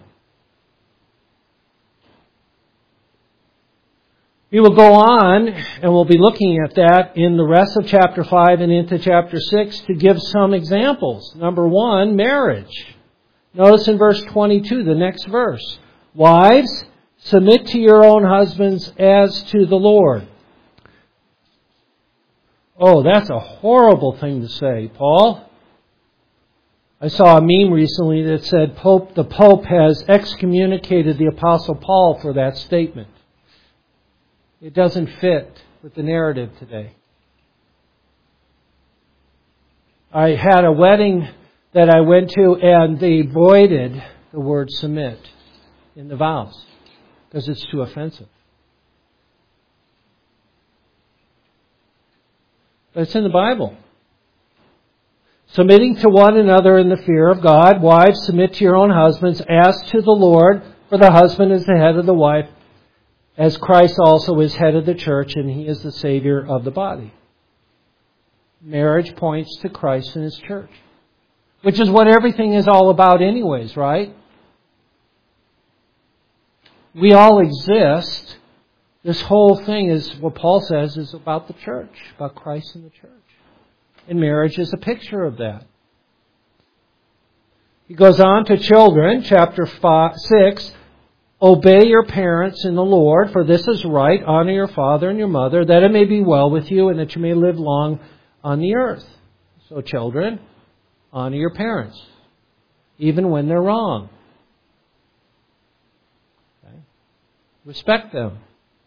We will go on, and we'll be looking at that in the rest of chapter five and into chapter six to give some examples. Number one, marriage. Notice in verse twenty-two, the next verse. Wives, submit to your own husbands as to the Lord. Oh, that's a horrible thing to say, Paul. I saw a meme recently that said Pope, the Pope has excommunicated the Apostle Paul for that statement. It doesn't fit with the narrative today. I had a wedding that I went to and they voided the word submit in the vows because it's too offensive. But it's in the Bible. Submitting to one another in the fear of God. Wives, submit to your own husbands as to the Lord, for the husband is the head of the wife, as Christ also is head of the church, and He is the Savior of the body. Marriage points to Christ and His church, which is what everything is all about anyways, right? We all exist. This whole thing is, what Paul says, is about the church, about Christ and the church. And marriage is a picture of that. He goes on to children, chapter five, six. Obey your parents in the Lord, for this is right. Honor your father and your mother, that it may be well with you and that you may live long on the earth. So children, honor your parents, even when they're wrong. Okay? Respect them.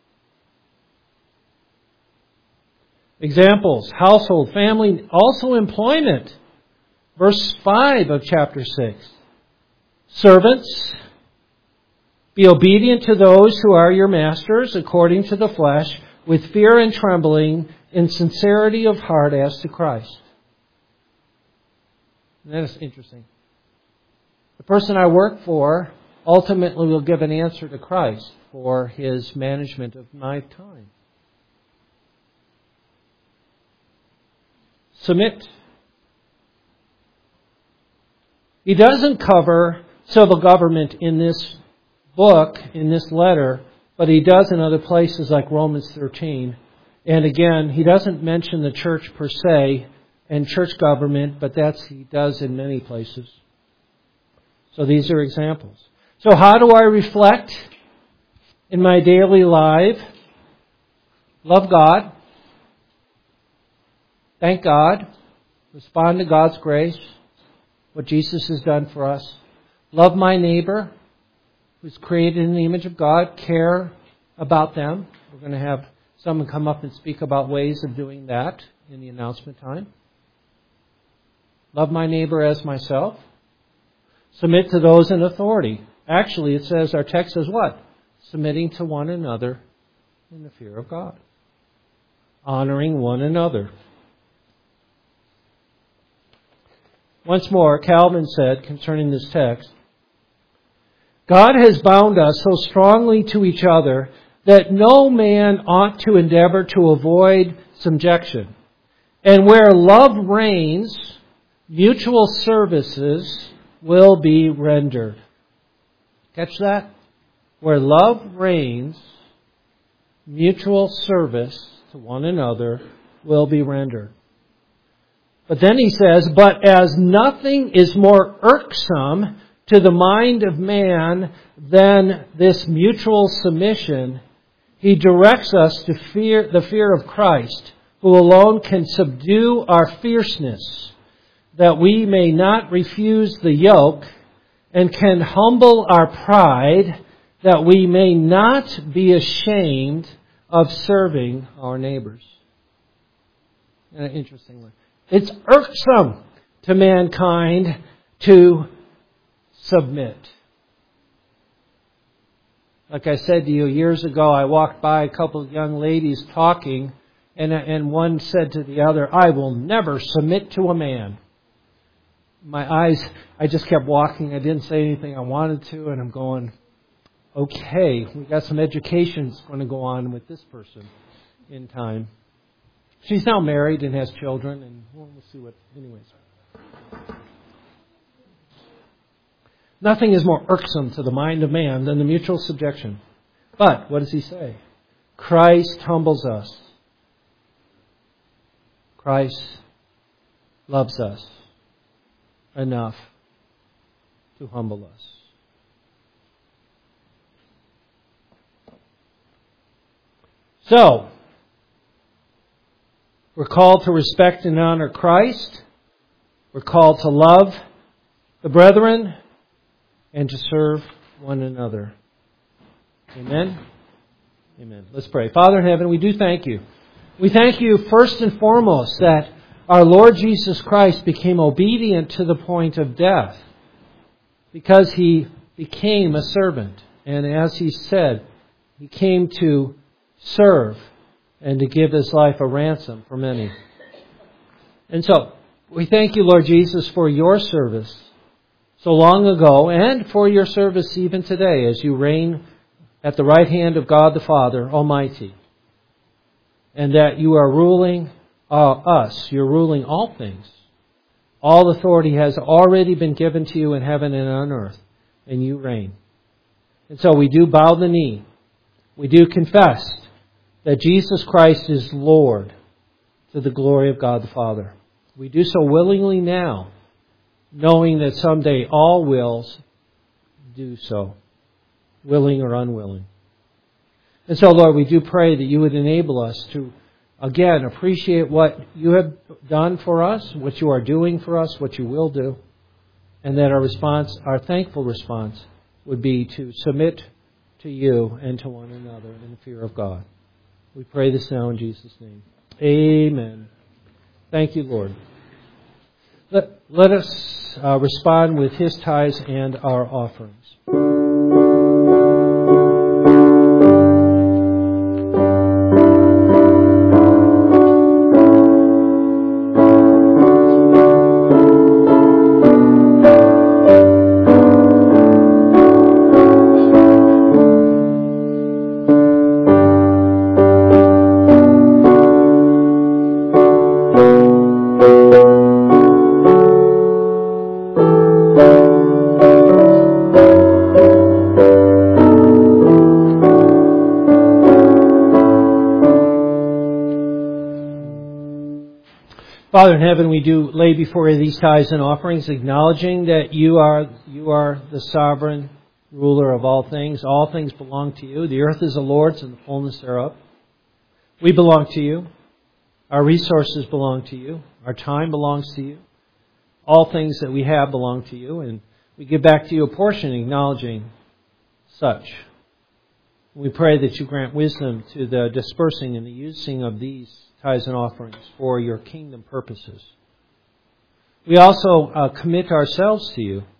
Examples, household, family, also employment. Verse five of chapter six. Servants, be obedient to those who are your masters according to the flesh, with fear and trembling, in sincerity of heart as to Christ. And that is interesting. The person I work for ultimately will give an answer to Christ for his management of my time. Submit. He doesn't cover civil government in this book, in this letter, but he does in other places like Romans thirteen. And again, he doesn't mention the church per se and church government, but that's he does in many places. So these are examples. So how do I reflect in my daily life? Love God. Thank God. Respond to God's grace. what Jesus has done for us. Love my neighbor, who's created in the image of God. Care about them. We're going to have someone come up and speak about ways of doing that in the announcement time. Love my neighbor as myself. Submit to those in authority. Actually, it says, our text says what? Submitting to one another in the fear of God. Honoring one another. Once more, Calvin said concerning this text, God has bound us so strongly to each other that no man ought to endeavor to avoid subjection. And where love reigns, mutual services will be rendered. Catch that? Where love reigns, mutual service to one another will be rendered. But then he says, but as nothing is more irksome to the mind of man than this mutual submission, he directs us to fear the fear of Christ, who alone can subdue our fierceness, that we may not refuse the yoke, and can humble our pride, that we may not be ashamed of serving our neighbors. Interestingly, it's irksome to mankind to submit. Like I said to you years ago, I walked by a couple of young ladies talking, and, and one said to the other, I will never submit to a man. My eyes, I just kept walking. I didn't say anything I wanted to, and I'm going, okay, we got some education that's going to go on with this person in time. She's now married and has children, and well, we'll see what, anyways. Nothing is more irksome to the mind of man than the mutual subjection. But, what does he say? Christ humbles us. Christ loves us enough to humble us. So, we're called to respect and honor Christ. We're called to love the brethren and to serve one another. Amen? Amen. Let's pray. Father in heaven, we do thank you. We thank you first and foremost that our Lord Jesus Christ became obedient to the point of death because He became a servant. And as He said, He came to serve and to give His life a ransom for many. And so, we thank you, Lord Jesus, for your service so long ago and for your service even today as you reign at the right hand of God the Father Almighty. And that you are ruling uh, us. You're ruling all things. All authority has already been given to you in heaven and on earth. And you reign. And so we do bow the knee. We do confess that Jesus Christ is Lord to the glory of God the Father. We do so willingly now, knowing that someday all wills do so, willing or unwilling. And so, Lord, we do pray that you would enable us to, again, appreciate what you have done for us, what you are doing for us, what you will do, and that our response, our thankful response, would be to submit to you and to one another in the fear of God. We pray this now in Jesus' name. Amen. Thank you, Lord. Let, let us uh, respond with His tithes and our offerings. Father in heaven, we do lay before you these tithes and offerings, acknowledging that you are you are the sovereign ruler of all things. All things belong to you. The earth is the Lord's and the fullness thereof. We belong to you. Our resources belong to you. Our time belongs to you. all things that we have belong to you, and we give back to you a portion acknowledging such. We pray that you grant wisdom to the dispersing and the using of these tithes and offerings for your kingdom purposes. We also uh, commit ourselves to you.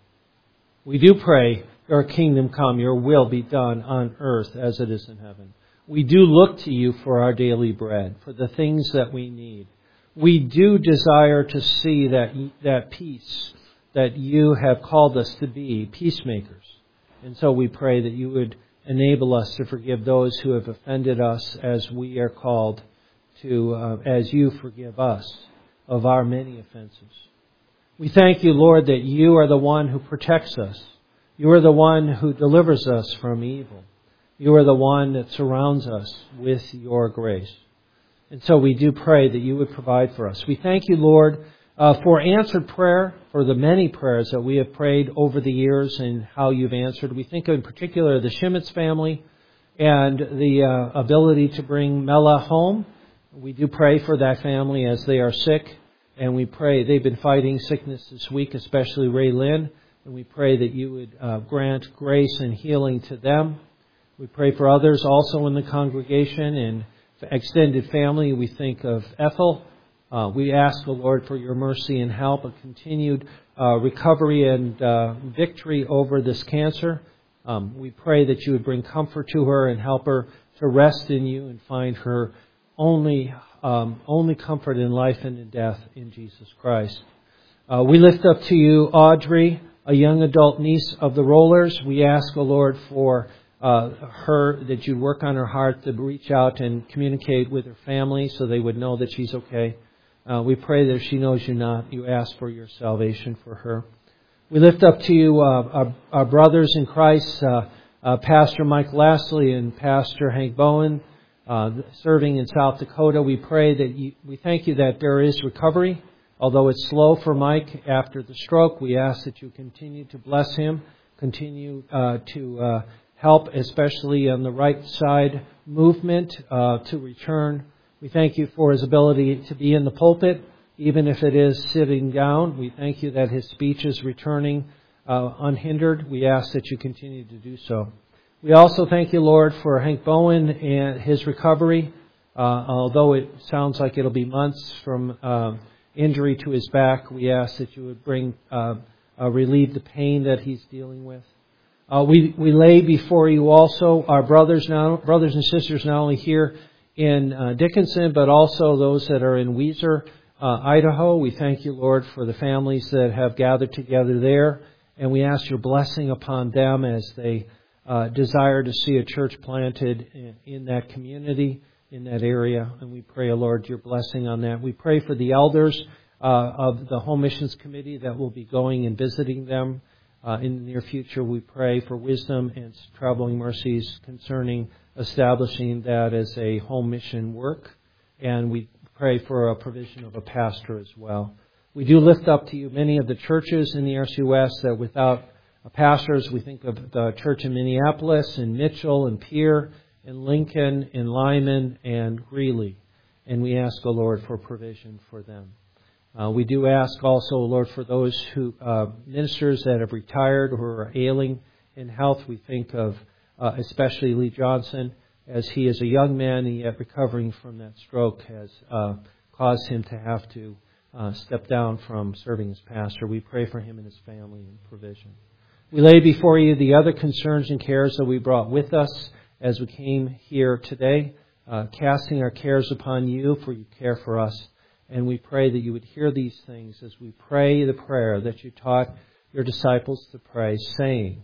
We do pray, your kingdom come, your will be done on earth as it is in heaven. We do look to you for our daily bread, for the things that we need. We do desire to see that that peace that you have called us to be, peacemakers. And so we pray that you would enable us to forgive those who have offended us as we are called to, uh, as you forgive us of our many offenses. We thank you, Lord, that you are the one who protects us. You are the one who delivers us from evil. You are the one that surrounds us with your grace. And so we do pray that you would provide for us. We thank you, Lord, uh, for answered prayer, for the many prayers that we have prayed over the years and how you've answered. We think in particular of the Shimitz family and the uh, ability to bring Mela home. We do pray for that family as they are sick. And we pray, they've been fighting sickness this week, especially Ray Lynn. And we pray that you would uh, grant grace and healing to them. We pray for others also in the congregation and extended family. We think of Ethel. Uh, we ask the Lord for your mercy and help, a continued uh, recovery and uh, victory over this cancer. Um, we pray that you would bring comfort to her and help her to rest in you and find her only um, only comfort in life and in death in Jesus Christ. Uh, we lift up to you Audrey, a young adult niece of the Rollers. We ask, O Lord, for uh, her, that you'd work on her heart to reach out and communicate with her family so they would know that she's okay. Uh, we pray that if she knows you not, you ask for your salvation for her. We lift up to you uh, our, our brothers in Christ, uh, uh, Pastor Mike Lassley and Pastor Hank Bowen, uh, serving in South Dakota. We pray that you, we thank you that there is recovery. Although it's slow for Mike after the stroke, we ask that you continue to bless him, continue uh, to uh, help, especially on the right side movement, uh, to return. We thank you for his ability to be in the pulpit, even if it is sitting down. We thank you that his speech is returning uh, unhindered. We ask that you continue to do so. We also thank you, Lord, for Hank Bowen and his recovery, uh, although it sounds like it'll be months from uh, injury to his back. We ask that you would bring uh, uh, relieve the pain that he's dealing with. Uh, we we lay before you also our brothers now, brothers and sisters, not only here in uh, Dickinson, but also those that are in Weiser, uh, Idaho. We thank you, Lord, for the families that have gathered together there, and we ask your blessing upon them as they uh, desire to see a church planted in, in that community, in that area. And we pray, Lord, your blessing on that. We pray for the elders uh, of the Home Missions Committee that will be going and visiting them uh, in the near future. We pray for wisdom and traveling mercies concerning establishing that as a home mission work. And we pray for a provision of a pastor as well. We do lift up to you many of the churches in the R C U S that without pastors, we think of the church in Minneapolis, in Mitchell, and Pierre, in Lincoln, in Lyman, and Greeley. And we ask, O Lord, for provision for them. Uh, we do ask also, Lord, for those who uh, ministers that have retired or are ailing in health. We think of uh, especially Lee Johnson, as he is a young man and yet recovering from that stroke has uh, caused him to have to uh, step down from serving as pastor. We pray for him and his family and provision. We lay before you the other concerns and cares that we brought with us as we came here today, uh, casting our cares upon you, for you care for us. And we pray that you would hear these things as we pray the prayer that you taught your disciples to pray, saying,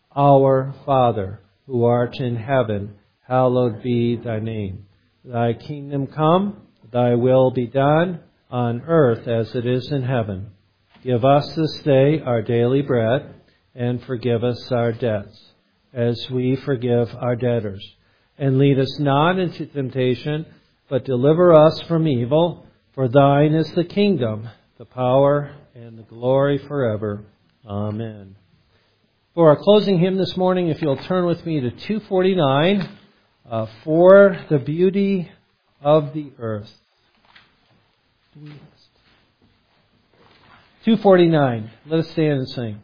Our Father, who art in heaven, hallowed be thy name. Thy kingdom come, thy will be done, on earth as it is in heaven. Give us this day our daily bread, and forgive us our debts, as we forgive our debtors. And lead us not into temptation, but deliver us from evil. For thine is the kingdom, the power, and the glory forever. Amen. For our closing hymn this morning, if you'll turn with me to two forty-nine, uh, For the Beauty of the Earth. two forty-nine. Let us stand and sing.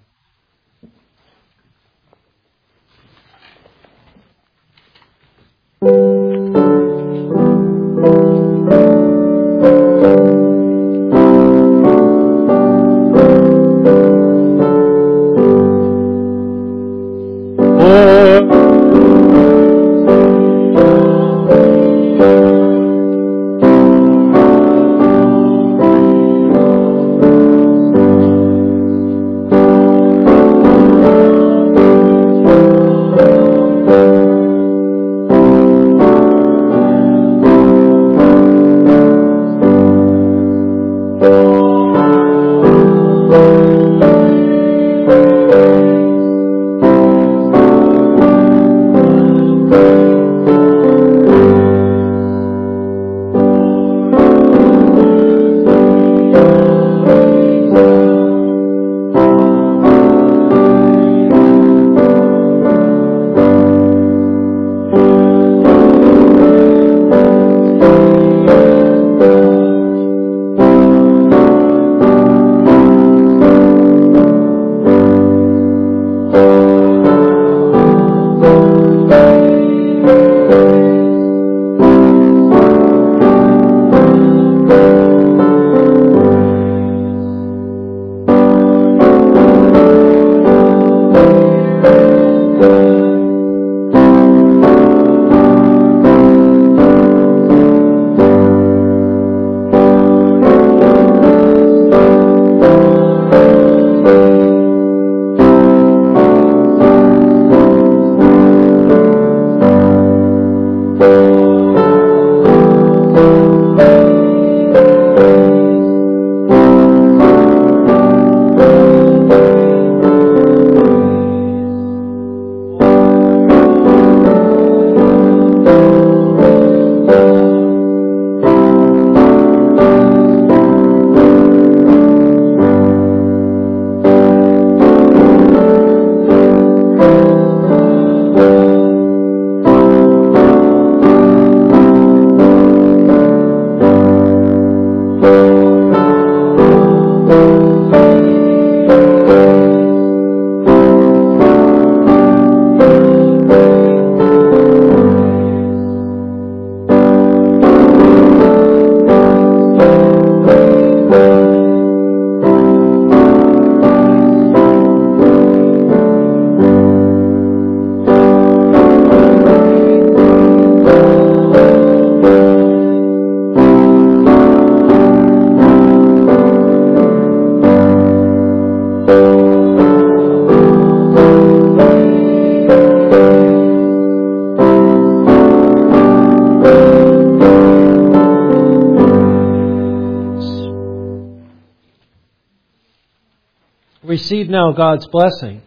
Receive now God's blessing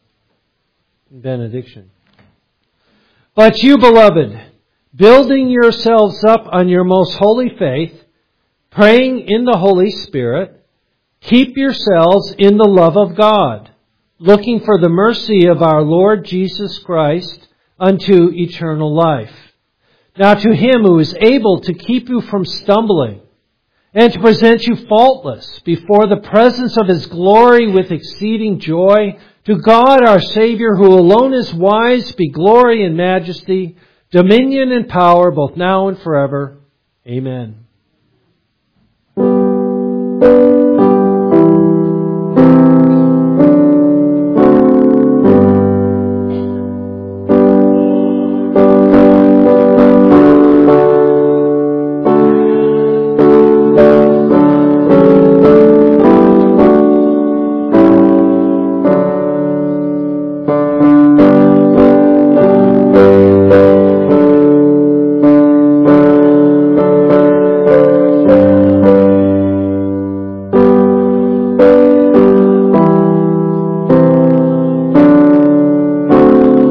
and benediction. But you, beloved, building yourselves up on your most holy faith, praying in the Holy Spirit, keep yourselves in the love of God, looking for the mercy of our Lord Jesus Christ unto eternal life. Now to Him who is able to keep you from stumbling, and to present you faultless before the presence of His glory with exceeding joy, to God our Savior, who alone is wise, be glory and majesty, dominion and power, both now and forever. Amen.